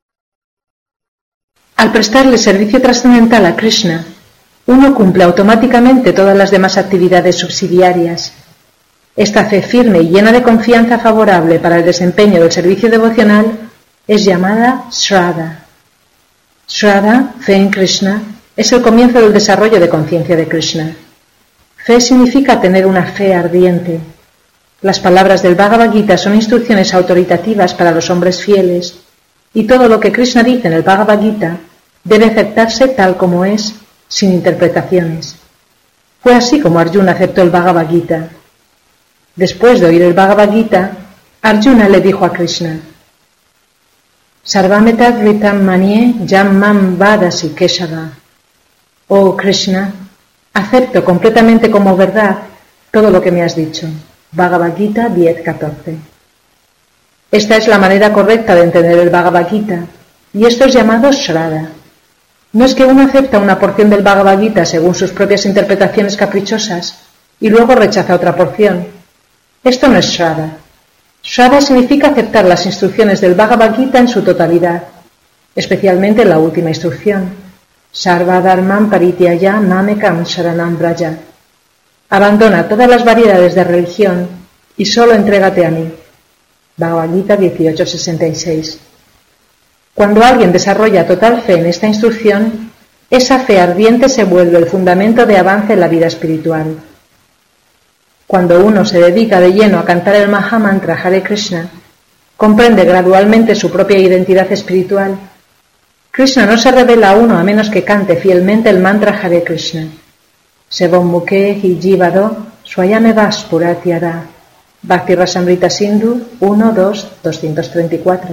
Al prestarle servicio trascendental a Krishna, uno cumple automáticamente todas las demás actividades subsidiarias. Esta fe firme y llena de confianza favorable para el desempeño del servicio devocional es llamada Shraddha. Shraddha, fe en Krishna, es el comienzo del desarrollo de conciencia de Krishna. Fe significa tener una fe ardiente. Las palabras del Bhagavad Gita son instrucciones autoritativas para los hombres fieles, y todo lo que Krishna dice en el Bhagavad Gita debe aceptarse tal como es, sin interpretaciones. Fue así como Arjuna aceptó el Bhagavad Gita. Después de oír el Bhagavad Gita, Arjuna le dijo a Krishna: Sarvameta Vritam Manye Jammam Vadasi Keshava. Oh Krishna, acepto completamente como verdad todo lo que me has dicho. Bhagavad Gita diez, catorce. Esta es la manera correcta de entender el Bhagavad Gita, y esto es llamado Shraddha. No es que uno acepta una porción del Bhagavad Gita según sus propias interpretaciones caprichosas y luego rechaza otra porción. Esto no es Shraddha. Shraddha significa aceptar las instrucciones del Bhagavad Gita en su totalidad, especialmente la última instrucción, Sarva Dharman Parityaya Mamekam Sharanam Braja. Abandona todas las variedades de religión y solo entrégate a mí. Bhagavad Gita dieciocho, sesenta y seis. Cuando alguien desarrolla total fe en esta instrucción, esa fe ardiente se vuelve el fundamento de avance en la vida espiritual. Cuando uno se dedica de lleno a cantar el Mahamantra Hare Krishna, comprende gradualmente su propia identidad espiritual. Krishna no se revela a uno a menos que cante fielmente el mantra Hare Krishna. Sebon Mukhe Hijivado Swayame Vaspuratiara. Bhakti Rasamrita Sindhu uno dos doscientos treinta y cuatro.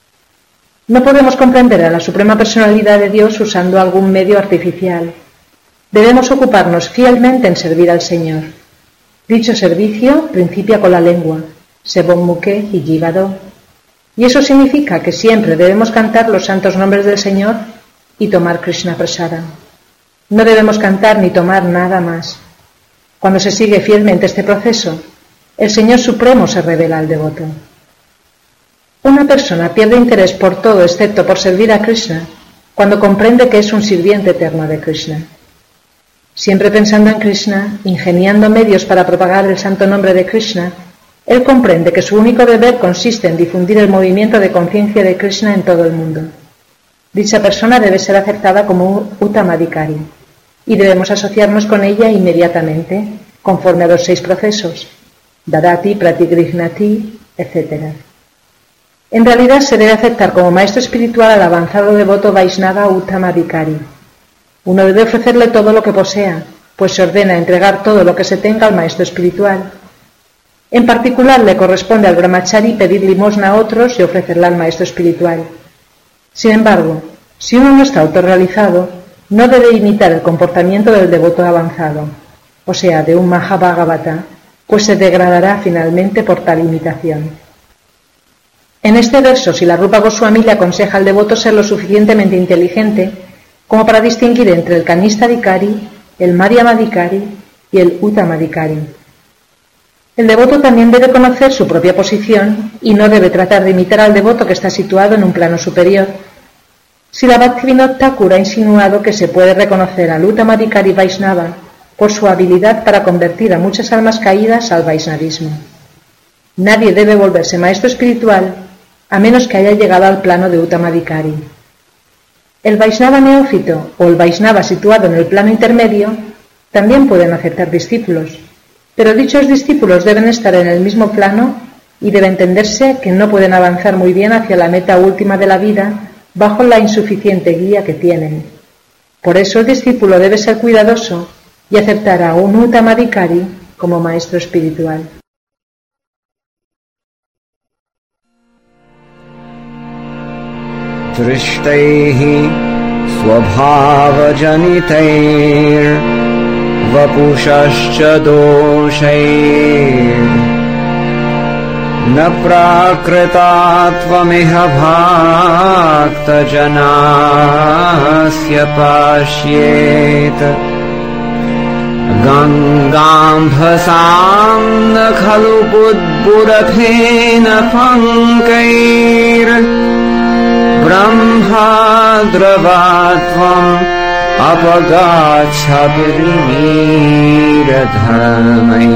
No podemos comprender a la Suprema Personalidad de Dios usando algún medio artificial. Debemos ocuparnos fielmente en servir al Señor. Dicho servicio principia con la lengua, Sebon Mukhe Hijivado, y eso significa que siempre debemos cantar los santos nombres del Señor y tomar Krishna Prasada. No debemos cantar ni tomar nada más. Cuando se sigue fielmente este proceso, el Señor Supremo se revela al devoto. Una persona pierde interés por todo excepto por servir a Krishna cuando comprende que es un sirviente eterno de Krishna. Siempre pensando en Krishna, ingeniando medios para propagar el santo nombre de Krishna, él comprende que su único deber consiste en difundir el movimiento de conciencia de Krishna en todo el mundo. Dicha persona debe ser aceptada como un Uttamadhikari y debemos asociarnos con ella inmediatamente, conforme a los seis procesos, Dadati, Pratigrihnati, etcétera. En realidad se debe aceptar como maestro espiritual al avanzado devoto Vaishnava Uttamadhikari. Uno debe ofrecerle todo lo que posea, pues se ordena entregar todo lo que se tenga al maestro espiritual. En particular le corresponde al brahmachari pedir limosna a otros y ofrecerla al maestro espiritual. Sin embargo, si uno no está autorrealizado, no debe imitar el comportamiento del devoto avanzado, o sea, de un Mahabhagavata, pues se degradará finalmente por tal imitación. En este verso, si la Rupa Goswami le aconseja al devoto ser lo suficientemente inteligente como para distinguir entre el Kanistha-dikari, el Madhyamadhikari y el Uttamadhikari. El devoto también debe conocer su propia posición y no debe tratar de imitar al devoto que está situado en un plano superior. Si la Bhaktivinoda Thakur ha insinuado que se puede reconocer al Uttamadhikari Vaishnava por su habilidad para convertir a muchas almas caídas al Vaishnavismo. Nadie debe volverse maestro espiritual a menos que haya llegado al plano de Uttamadhikari. El Vaishnava neófito o el Vaishnava situado en el plano intermedio también pueden aceptar discípulos, pero dichos discípulos deben estar en el mismo plano y debe entenderse que no pueden avanzar muy bien hacia la meta última de la vida bajo la insuficiente guía que tienen. Por eso el discípulo debe ser cuidadoso y aceptar a un Uttamadhikari como maestro espiritual. Drishtaihi swabhavajanitair vapushascha doshair na prakritatvamiha bhakta janasya pashyet gangam bhasam khalu budburathena pankair brahmadravatvam apagacha virimira dharmai.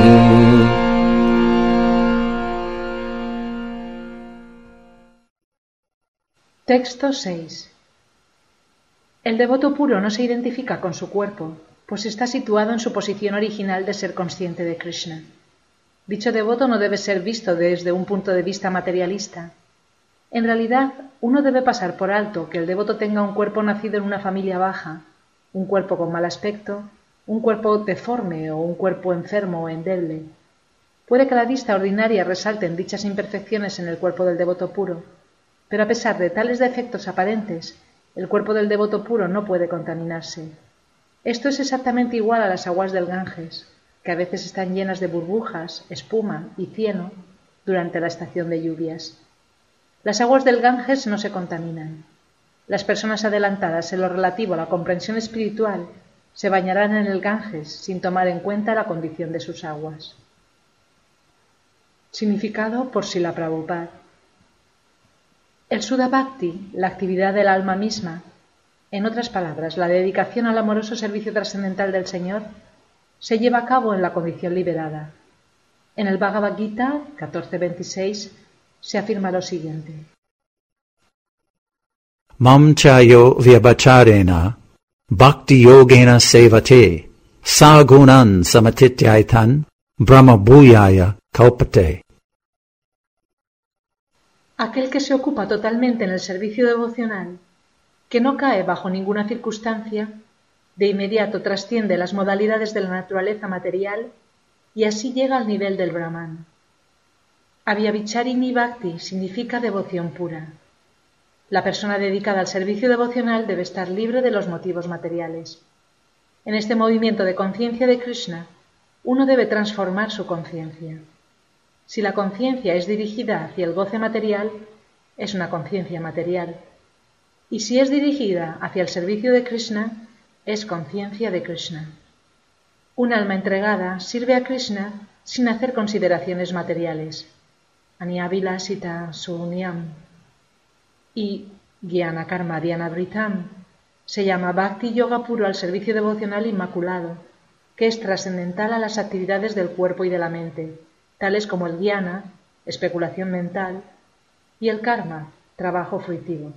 Texto seis. El devoto puro no se identifica con su cuerpo, pues está situado en su posición original de ser consciente de Krishna. Dicho devoto no debe ser visto desde un punto de vista materialista. En realidad, uno debe pasar por alto que el devoto tenga un cuerpo nacido en una familia baja, un cuerpo con mal aspecto, un cuerpo deforme o un cuerpo enfermo o endeble. Puede que a la vista ordinaria resalten dichas imperfecciones en el cuerpo del devoto puro, pero a pesar de tales defectos aparentes, el cuerpo del devoto puro no puede contaminarse. Esto es exactamente igual a las aguas del Ganges, que a veces están llenas de burbujas, espuma y cieno durante la estación de lluvias. Las aguas del Ganges no se contaminan. Las personas adelantadas en lo relativo a la comprensión espiritual se bañarán en el Ganges sin tomar en cuenta la condición de sus aguas. Significado por Srila Prabhupada. El Sudha Bhakti, la actividad del alma misma, en otras palabras, la dedicación al amoroso servicio trascendental del Señor, se lleva a cabo en la condición liberada. En el Bhagavad Gita catorce veintiséis se afirma lo siguiente. Mam chayo vyabacharena bhakti yogena sevate sagunan samatityaitan brahma bhuyaya kaupate. Aquel que se ocupa totalmente en el servicio devocional, que no cae bajo ninguna circunstancia, De inmediato trasciende las modalidades de la naturaleza material y así llega al nivel del Brahman. Abhyavicharini Bhakti significa devoción pura. La persona dedicada al servicio devocional debe estar libre de los motivos materiales. En este movimiento de conciencia de Krishna, uno debe transformar su conciencia. Si la conciencia es dirigida hacia el goce material, es una conciencia material. Y si es dirigida hacia el servicio de Krishna, es conciencia de Krishna. Un alma entregada sirve a Krishna sin hacer consideraciones materiales. Anyavilasita sunyam. Y Jnana Karma Dhyana Vritam se llama Bhakti Yoga puro al servicio devocional inmaculado, que es trascendental a las actividades del cuerpo y de la mente, tales como el Jnana, especulación mental, y el Karma, trabajo fruitivo.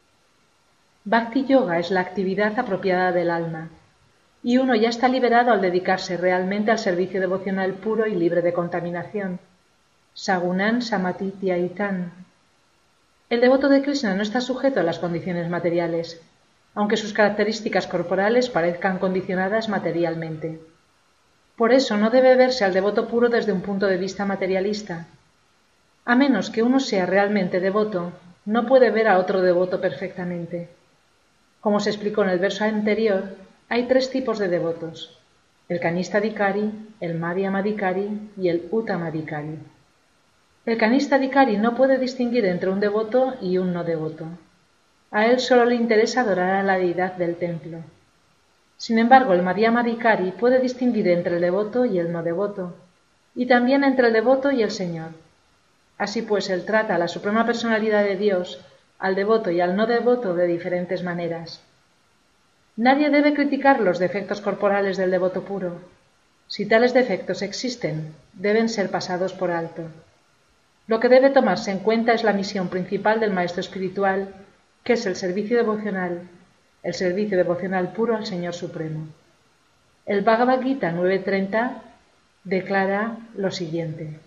Bhakti Yoga es la actividad apropiada del alma, y uno ya está liberado al dedicarse realmente al servicio devocional puro y libre de contaminación. Sagunan Samatityayitan. El devoto de Krishna no está sujeto a las condiciones materiales, aunque sus características corporales parezcan condicionadas materialmente. Por eso no debe verse al devoto puro desde un punto de vista materialista. A menos que uno sea realmente devoto, no puede ver a otro devoto perfectamente. Como se explicó en el verso anterior, hay tres tipos de devotos: el Kanistha-dikari, el Madhyama-dikari y el Uttama-dikari. El Kanistha-dikari no puede distinguir entre un devoto y un no devoto. A él solo le interesa adorar a la deidad del templo. Sin embargo, el Madhyama-dikari puede distinguir entre el devoto y el no devoto, y también entre el devoto y el Señor. Así pues, él trata a la Suprema Personalidad de Dios, al devoto y al no devoto de diferentes maneras. Nadie debe criticar los defectos corporales del devoto puro. Si tales defectos existen, deben ser pasados por alto. Lo que debe tomarse en cuenta es la misión principal del maestro espiritual, que es el servicio devocional, el servicio devocional puro al Señor Supremo. El Bhagavad Gita nueve treinta declara lo siguiente: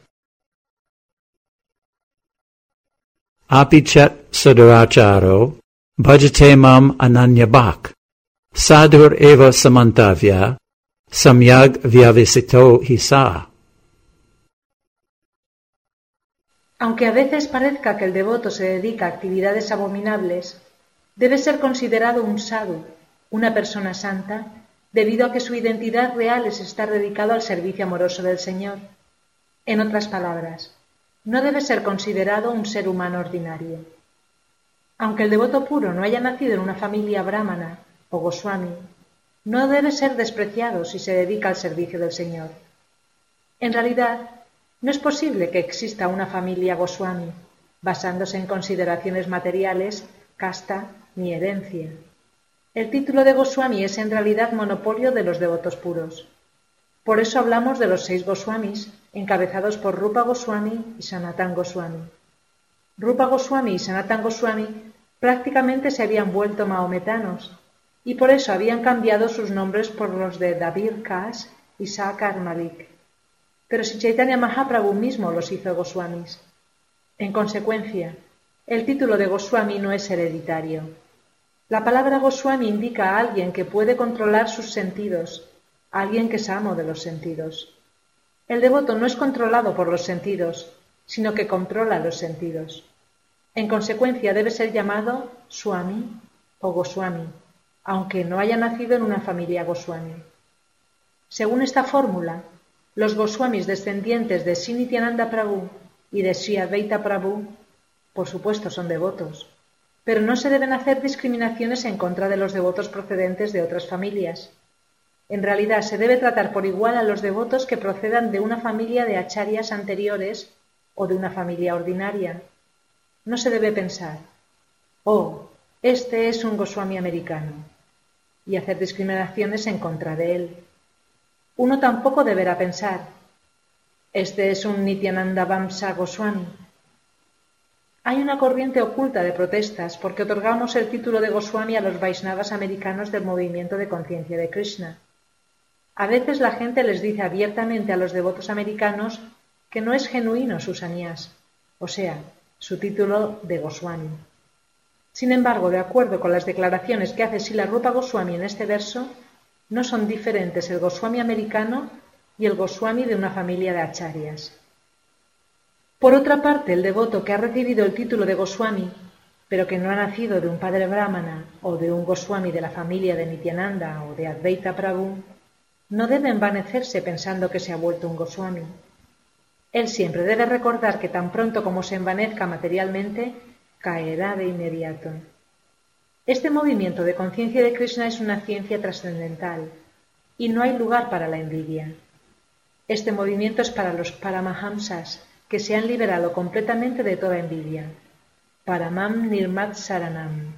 Apichat saduracharo bhajate mam ananyabhak sadhur eva samantavya samyag vyavesito hisa. Aunque a veces parezca que el devoto se dedica a actividades abominables, debe ser considerado un sadhu, una persona santa, debido a que su identidad real es estar dedicado al servicio amoroso del Señor. En otras palabras, no debe ser considerado un ser humano ordinario. Aunque el devoto puro no haya nacido en una familia brahmana o Goswami, no debe ser despreciado si se dedica al servicio del Señor. En realidad, no es posible que exista una familia Goswami, basándose en consideraciones materiales, casta ni herencia. El título de Goswami es en realidad monopolio de los devotos puros. Por eso hablamos de los seis Goswamis, encabezados por Rupa Goswami y Sanatan Goswami. Rupa Goswami y Sanatan Goswami prácticamente se habían vuelto mahometanos, y por eso habían cambiado sus nombres por los de Dabir Kas y Sakar Malik. Pero si Chaitanya Mahaprabhu mismo los hizo Goswamis. En consecuencia, el título de Goswami no es hereditario. La palabra Goswami indica a alguien que puede controlar sus sentidos, a alguien que es amo de los sentidos. El devoto no es controlado por los sentidos, sino que controla los sentidos. En consecuencia, debe ser llamado Swami o Goswami, aunque no haya nacido en una familia Goswami. Según esta fórmula, los Goswamis descendientes de Sri Nityananda Prabhu y de Sri Advaita Prabhu, por supuesto, son devotos, pero no se deben hacer discriminaciones en contra de los devotos procedentes de otras familias. En realidad, se debe tratar por igual a los devotos que procedan de una familia de acharyas anteriores o de una familia ordinaria. No se debe pensar, oh, este es un Goswami americano, y hacer discriminaciones en contra de él. Uno tampoco deberá pensar, este es un Nityananda Vamsa Goswami. Hay una corriente oculta de protestas porque otorgamos el título de Goswami a los Vaishnavas americanos del movimiento de conciencia de Krishna. A veces la gente les dice abiertamente a los devotos americanos que no es genuino su sannyas, o sea, su título de Goswami. Sin embargo, de acuerdo con las declaraciones que hace Srila Rupa Goswami en este verso, No son diferentes el Goswami americano y el Goswami de una familia de acharyas. Por otra parte, el devoto que ha recibido el título de Goswami, pero que no ha nacido de un padre brahmana o de un Goswami de la familia de Nityananda o de Advaita Prabhu, no debe envanecerse pensando que se ha vuelto un Goswami. Él siempre debe recordar que tan pronto como se envanezca materialmente, caerá de inmediato. Este movimiento de conciencia de Krishna es una ciencia trascendental y no hay lugar para la envidia. Este movimiento es para los Paramahamsas, que se han liberado completamente de toda envidia. Paramam Nirmat Saranam.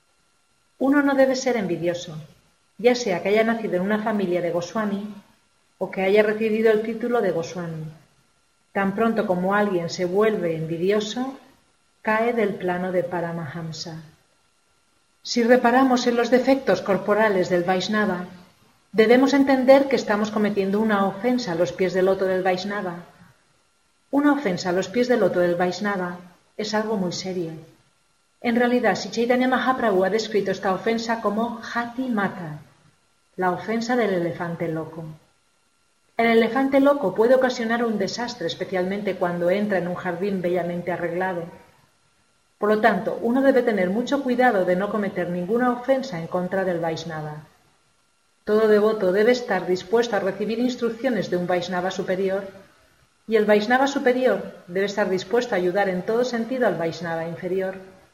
Uno no debe ser envidioso, ya sea que haya nacido en una familia de Goswami o que haya recibido el título de Goswami. Tan pronto como alguien se vuelve envidioso, cae del plano de Paramahamsa. Si reparamos en los defectos corporales del Vaishnava, debemos entender que estamos cometiendo una ofensa a los pies del loto del Vaishnava. Una ofensa a los pies del loto del Vaishnava es algo muy serio. En realidad, Sri Chaitanya Mahaprabhu ha descrito esta ofensa como Hati Mata, la ofensa del elefante loco. El elefante loco puede ocasionar un desastre, especialmente cuando entra en un jardín bellamente arreglado. Por lo tanto, uno debe tener mucho cuidado de no cometer ninguna ofensa en contra del Vaishnava. Todo devoto debe estar dispuesto a recibir instrucciones de un Vaishnava superior, y el Vaishnava superior debe estar dispuesto a ayudar en todo sentido al Vaishnava inferior.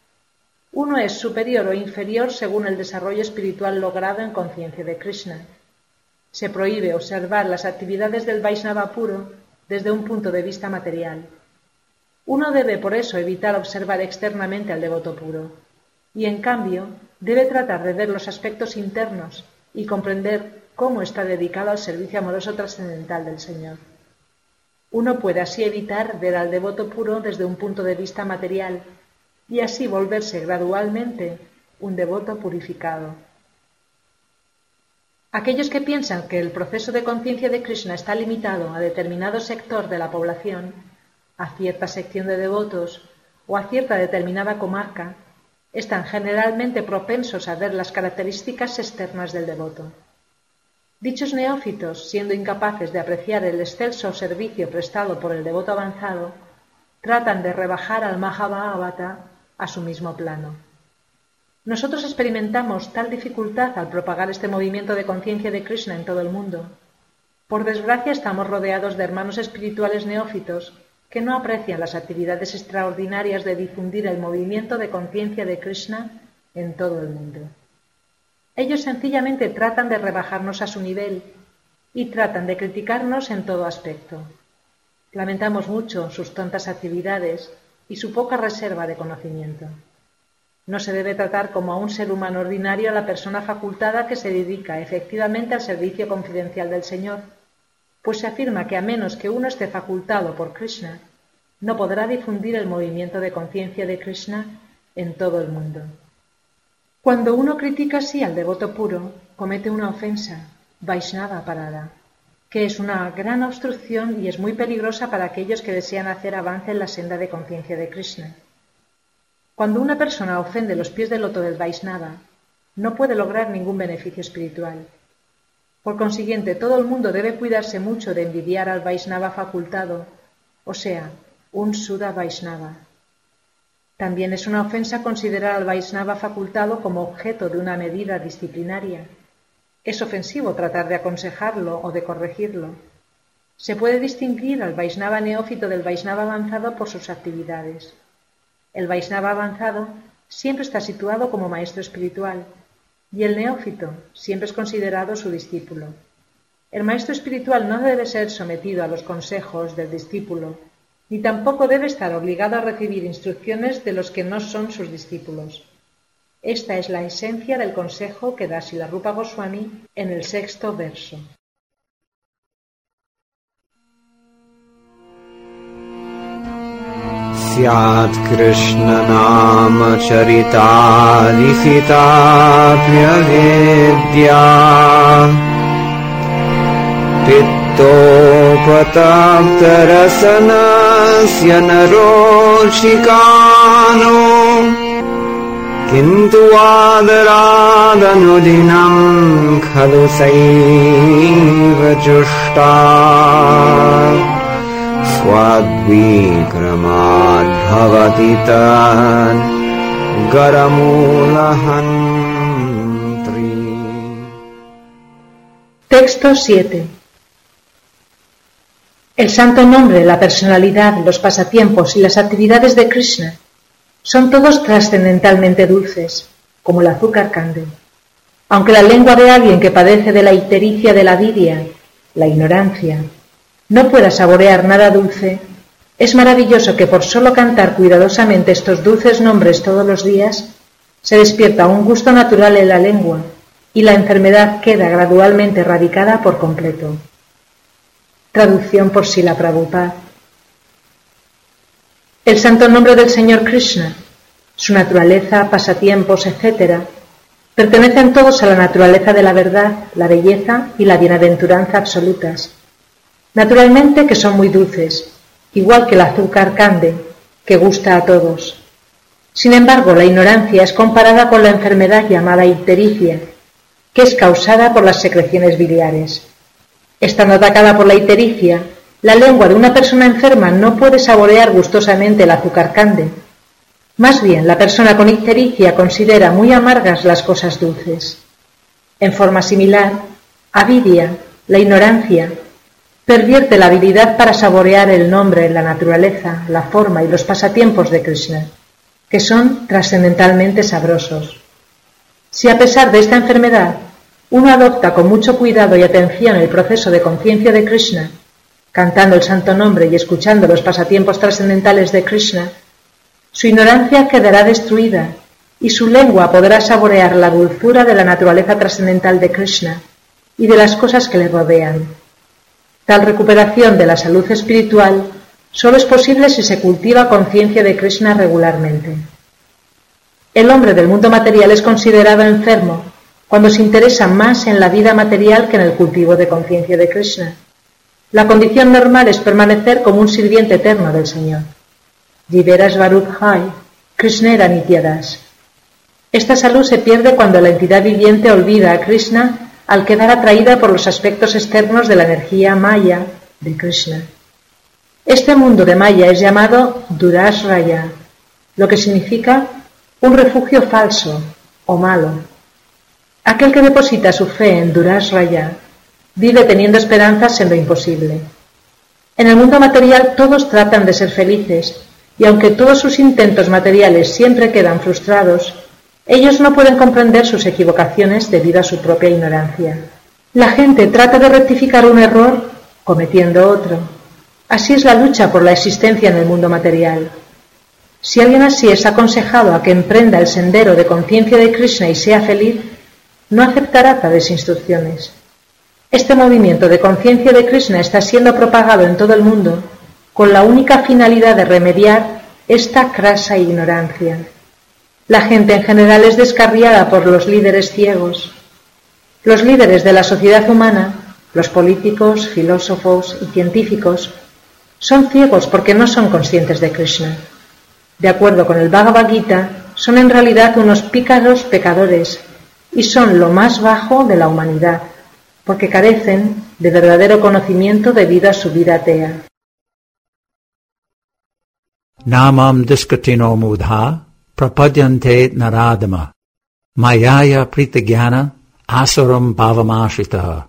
Uno es superior o inferior según el desarrollo espiritual logrado en conciencia de Krishna. Se prohíbe observar las actividades del Vaishnava puro desde un punto de vista material. Uno debe por eso evitar observar externamente al devoto puro, y en cambio debe tratar de ver los aspectos internos y comprender cómo está dedicado al servicio amoroso trascendental del Señor. Uno puede así evitar ver al devoto puro desde un punto de vista material y así volverse gradualmente un devoto purificado. Aquellos que piensan que el proceso de conciencia de Krishna está limitado a determinado sector de la población, a cierta sección de devotos o a cierta determinada comarca, están generalmente propensos a ver las características externas del devoto. Dichos neófitos, siendo incapaces de apreciar el excelso servicio prestado por el devoto avanzado, tratan de rebajar al Mahabhagavata a su mismo plano. Nosotros experimentamos tal dificultad al propagar este movimiento de conciencia de Krishna en todo el mundo. Por desgracia, estamos rodeados de hermanos espirituales neófitos que no aprecian las actividades extraordinarias de difundir el movimiento de conciencia de Krishna en todo el mundo. Ellos sencillamente tratan de rebajarnos a su nivel y tratan de criticarnos en todo aspecto. Lamentamos mucho sus tontas actividades y su poca reserva de conocimiento. No se debe tratar como a un ser humano ordinario a la persona facultada que se dedica efectivamente al servicio confidencial del Señor, pues se afirma que a menos que uno esté facultado por Krishna, no podrá difundir el movimiento de conciencia de Krishna en todo el mundo. Cuando uno critica así al devoto puro, comete una ofensa, Vaishnava parada, que es una gran obstrucción y es muy peligrosa para aquellos que desean hacer avance en la senda de conciencia de Krishna. Cuando una persona ofende los pies del loto del Vaishnava, no puede lograr ningún beneficio espiritual. Por consiguiente, todo el mundo debe cuidarse mucho de envidiar al Vaishnava facultado, o sea, un Sudha Vaishnava. También es una ofensa considerar al Vaishnava facultado como objeto de una medida disciplinaria. Es ofensivo tratar de aconsejarlo o de corregirlo. Se puede distinguir al Vaishnava neófito del Vaishnava avanzado por sus actividades. El Vaishnava avanzado siempre está situado como maestro espiritual y el neófito siempre es considerado su discípulo. El maestro espiritual no debe ser sometido a los consejos del discípulo, ni tampoco debe estar obligado a recibir instrucciones de los que no son sus discípulos. Esta es la esencia del consejo que da Srila Rupa Goswami en el sexto verso. Syat Krishna Nama Charita Lihita Priyavidya Pittopatapta Rasanasya Naroshikano किन्तु आदरादनुदिनं खलु सैव जुष्टा स्वाद्विक्रमाद्भवति तद् गरमूलहन्त्री. Texto siete. El santo nombre, la personalidad, los pasatiempos y las actividades de Krishna son todos trascendentalmente dulces, como el azúcar cande. Aunque la lengua de alguien que padece de la ictericia de la vidia, la ignorancia, no pueda saborear nada dulce, es maravilloso que por solo cantar cuidadosamente estos dulces nombres todos los días, se despierta un gusto natural en la lengua y la enfermedad queda gradualmente erradicada por completo. Traducción por Srila Prabhupada. El santo nombre del Señor Krishna, su naturaleza, pasatiempos, etcétera, pertenecen todos a la naturaleza de la verdad, la belleza y la bienaventuranza absolutas. Naturalmente que son muy dulces, igual que el azúcar cande, que gusta a todos. Sin embargo, la ignorancia es comparada con la enfermedad llamada ictericia, que es causada por las secreciones biliares. Estando atacada por la ictericia, la lengua de una persona enferma no puede saborear gustosamente el azúcar cande. Más bien, la persona con ictericia considera muy amargas las cosas dulces. En forma similar, avidia, la ignorancia, pervierte la habilidad para saborear el nombre, la naturaleza, la forma y los pasatiempos de Krishna, que son trascendentalmente sabrosos. Si a pesar de esta enfermedad, uno adopta con mucho cuidado y atención el proceso de conciencia de Krishna, cantando el santo nombre y escuchando los pasatiempos trascendentales de Krishna, su ignorancia quedará destruida y su lengua podrá saborear la dulzura de la naturaleza trascendental de Krishna y de las cosas que le rodean. Tal recuperación de la salud espiritual solo es posible si se cultiva conciencia de Krishna regularmente. El hombre del mundo material es considerado enfermo cuando se interesa más en la vida material que en el cultivo de conciencia de Krishna. La condición normal es permanecer como un sirviente eterno del Señor. Jiveras Varudhai, Krishnera Nityadas. Esta salud se pierde cuando la entidad viviente olvida a Krishna al quedar atraída por los aspectos externos de la energía maya de Krishna. Este mundo de maya es llamado Durasraya, lo que significa un refugio falso o malo. Aquel que deposita su fe en Durasraya vive teniendo esperanzas en lo imposible. En el mundo material todos tratan de ser felices y aunque todos sus intentos materiales siempre quedan frustrados, ellos no pueden comprender sus equivocaciones debido a su propia ignorancia. La gente trata de rectificar un error cometiendo otro. Así es la lucha por la existencia en el mundo material. Si alguien así es aconsejado a que emprenda el sendero de conciencia de Krishna y sea feliz, no aceptará tales instrucciones. Este movimiento de conciencia de Krishna está siendo propagado en todo el mundo con la única finalidad de remediar esta crasa ignorancia. La gente en general es descarriada por los líderes ciegos. Los líderes de la sociedad humana, los políticos, filósofos y científicos, son ciegos porque no son conscientes de Krishna. De acuerdo con el Bhagavad Gita, son en realidad unos pícaros pecadores y son lo más bajo de la humanidad, porque carecen de verdadero conocimiento debido a su vida atea. Namam diskatino mudha prapadyante naradama mayaya pritagyana asuram bhavamashitaha.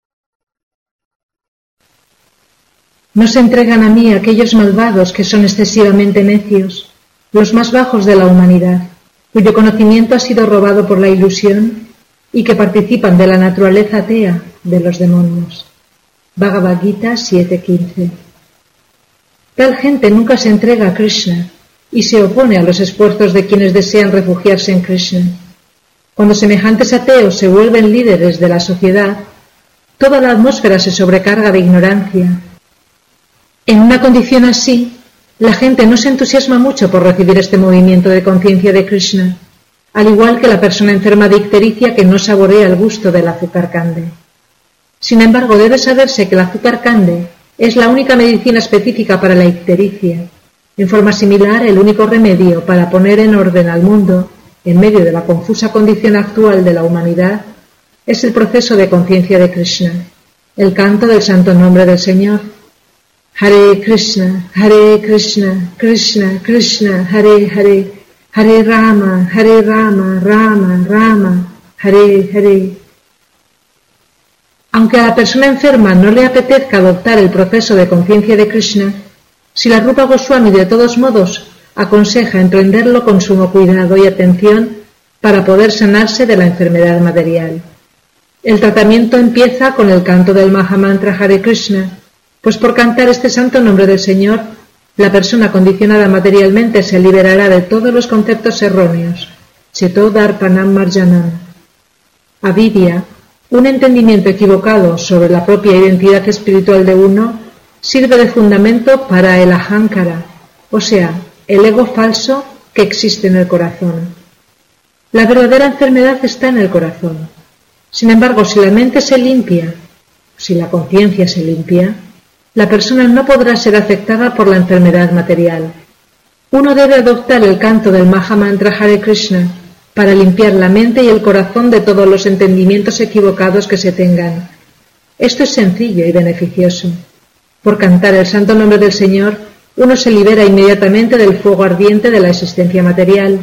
No se entregan a mí aquellos malvados que son excesivamente necios, los más bajos de la humanidad, cuyo conocimiento ha sido robado por la ilusión y que participan de la naturaleza atea de los demonios. Bhagavad Gita siete quince. Tal gente nunca se entrega a Krishna y se opone a los esfuerzos de quienes desean refugiarse en Krishna. Cuando semejantes ateos se vuelven líderes de la sociedad, toda la atmósfera se sobrecarga de ignorancia. En una condición así, la gente no se entusiasma mucho por recibir este movimiento de conciencia de Krishna, al igual que la persona enferma de ictericia que no saborea el gusto del azúcar cande. Sin embargo, debe saberse que el azúcar cande es la única medicina específica para la ictericia. En forma similar, el único remedio para poner en orden al mundo en medio de la confusa condición actual de la humanidad, es el proceso de conciencia de Krishna, el canto del santo nombre del Señor. Hare Krishna, Hare Krishna, Krishna Krishna, Hare Hare, Hare Rama, Hare Rama, Rama Rama, Hare Hare. Aunque a la persona enferma no le apetezca adoptar el proceso de conciencia de Krishna, si la Rupa Goswami de todos modos aconseja emprenderlo con sumo cuidado y atención para poder sanarse de la enfermedad material. El tratamiento empieza con el canto del Mahamantra Hare Krishna, pues por cantar este santo nombre del Señor, la persona condicionada materialmente se liberará de todos los conceptos erróneos. Cheto Darpanam Marjanam. Avidya, un entendimiento equivocado sobre la propia identidad espiritual de uno, sirve de fundamento para el ahankara, o sea, el ego falso que existe en el corazón. La verdadera enfermedad está en el corazón. Sin embargo, si la mente se limpia, si la conciencia se limpia, la persona no podrá ser afectada por la enfermedad material. Uno debe adoptar el canto del Mahamantra Hare Krishna para limpiar la mente y el corazón de todos los entendimientos equivocados que se tengan. Esto es sencillo y beneficioso. Por cantar el santo nombre del Señor, uno se libera inmediatamente del fuego ardiente de la existencia material.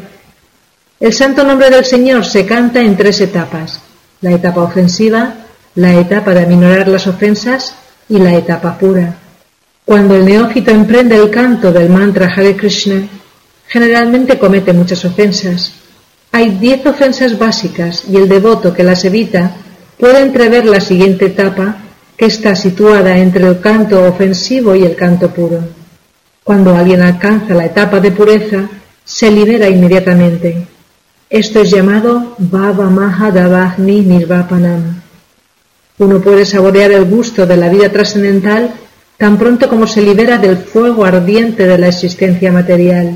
El santo nombre del Señor se canta en tres etapas: la etapa ofensiva, la etapa de aminorar las ofensas y la etapa pura. Cuando el neófito emprende el canto del mantra Hare Krishna, generalmente comete muchas ofensas. Hay diez ofensas básicas y el devoto que las evita puede entrever la siguiente etapa, que está situada entre el canto ofensivo y el canto puro. Cuando alguien alcanza la etapa de pureza, se libera inmediatamente. Esto es llamado Bhava Mahadavagni Nirvapanam. Uno puede saborear el gusto de la vida trascendental tan pronto como se libera del fuego ardiente de la existencia material.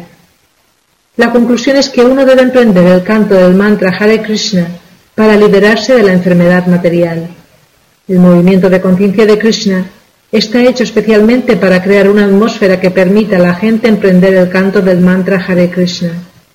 La conclusión es que uno debe emprender el canto del mantra Hare Krishna para liberarse de la enfermedad material. El movimiento de conciencia de Krishna está hecho especialmente para crear una atmósfera que permita a la gente emprender el canto del mantra Hare Krishna.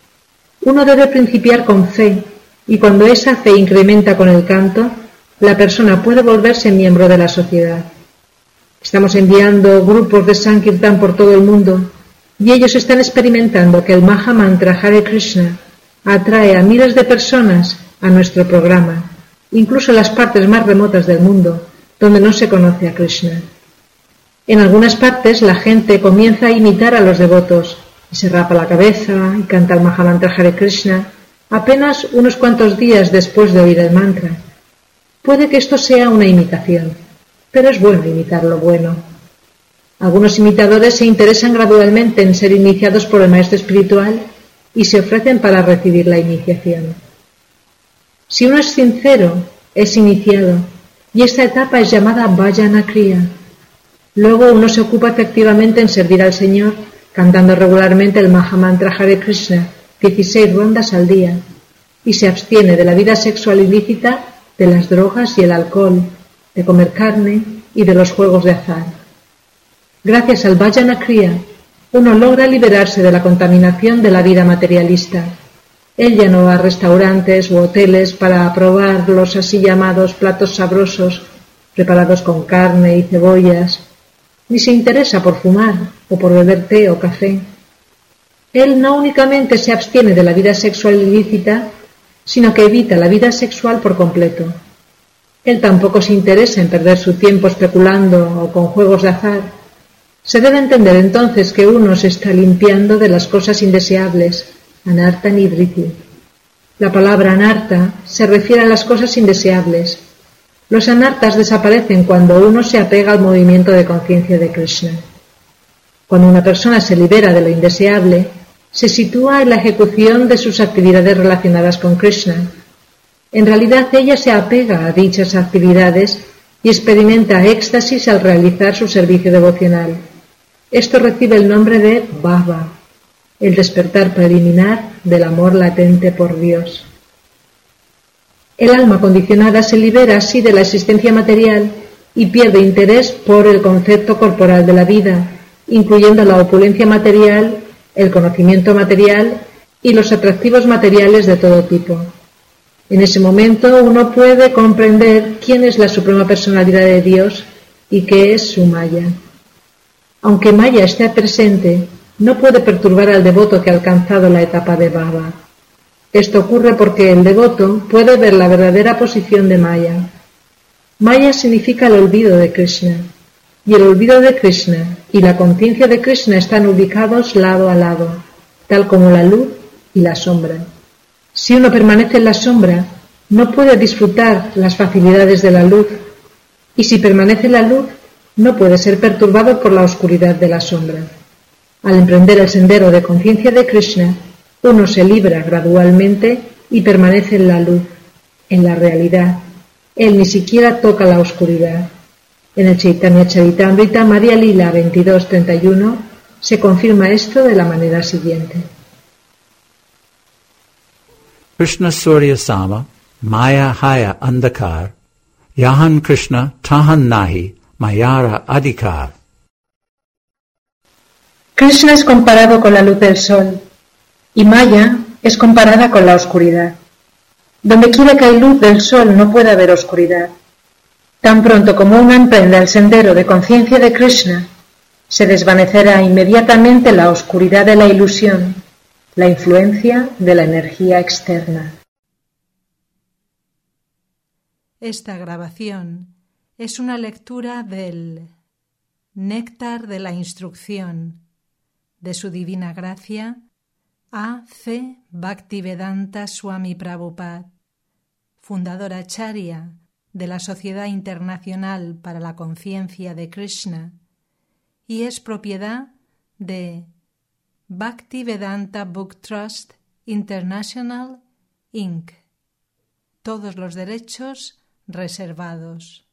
Uno debe principiar con fe, y cuando esa fe incrementa con el canto, la persona puede volverse miembro de la sociedad. Estamos enviando grupos de Sankirtan por todo el mundo, y ellos están experimentando que el Mahamantra Hare Krishna atrae a miles de personas a nuestro programa, incluso en las partes más remotas del mundo, donde no se conoce a Krishna. En algunas partes la gente comienza a imitar a los devotos, y se rapa la cabeza y canta el Mahamantra Hare Krishna apenas unos cuantos días después de oír el mantra. Puede que esto sea una imitación, pero es bueno imitar lo bueno. Algunos imitadores se interesan gradualmente en ser iniciados por el maestro espiritual y se ofrecen para recibir la iniciación. Si uno es sincero, es iniciado, y esta etapa es llamada Bhajana Kriya. Luego uno se ocupa efectivamente en servir al Señor, cantando regularmente el Mahamantra Hare Krishna, dieciséis rondas al día, y se abstiene de la vida sexual ilícita, de las drogas y el alcohol, de comer carne y de los juegos de azar. Gracias al Bhajana Kriya, uno logra liberarse de la contaminación de la vida materialista. Él ya no va a restaurantes u hoteles para probar los así llamados platos sabrosos preparados con carne y cebollas, ni se interesa por fumar o por beber té o café. Él no únicamente se abstiene de la vida sexual ilícita, sino que evita la vida sexual por completo. Él tampoco se interesa en perder su tiempo especulando o con juegos de azar. Se debe entender entonces que uno se está limpiando de las cosas indeseables, anarta nivriti. La palabra anarta se refiere a las cosas indeseables. Los anartas desaparecen cuando uno se apega al movimiento de conciencia de Krishna. Cuando una persona se libera de lo indeseable, se sitúa en la ejecución de sus actividades relacionadas con Krishna. En realidad ella se apega a dichas actividades y experimenta éxtasis al realizar su servicio devocional. Esto recibe el nombre de Bhava, el despertar preliminar del amor latente por Dios. El alma condicionada se libera así de la existencia material y pierde interés por el concepto corporal de la vida, incluyendo la opulencia material, el conocimiento material y los atractivos materiales de todo tipo. En ese momento uno puede comprender quién es la suprema personalidad de Dios y qué es su Maya. Aunque Maya esté presente, no puede perturbar al devoto que ha alcanzado la etapa de Baba. Esto ocurre porque el devoto puede ver la verdadera posición de Maya. Maya significa el olvido de Krishna, y el olvido de Krishna y la conciencia de Krishna están ubicados lado a lado, tal como la luz y la sombra. Si uno permanece en la sombra, no puede disfrutar las facilidades de la luz, y si permanece en la luz, no puede ser perturbado por la oscuridad de la sombra. Al emprender el sendero de conciencia de Krishna, uno se libra gradualmente y permanece en la luz, en la realidad. Él ni siquiera toca la oscuridad. En el Chaitanya Charitamrita Madhya Lila veintidós treinta y uno se confirma esto de la manera siguiente. Krishna Surya Sama, Maya Haya Andakar, Yahan Krishna Tahan Nahi, Mayara Adhikar. Krishna es comparado con la luz del sol, y Maya es comparada con la oscuridad. Donde quiera que hay luz del sol no puede haber oscuridad. Tan pronto como uno emprenda el sendero de conciencia de Krishna, se desvanecerá inmediatamente la oscuridad de la ilusión, la influencia de la energía externa. Esta grabación es una lectura del Néctar de la Instrucción de Su Divina Gracia A C Bhaktivedanta Swami Prabhupada, fundador acharya de la Sociedad Internacional para la Conciencia de Krishna, y es propiedad de Bhaktivedanta Book Trust International, incorporated. Todos los derechos reservados.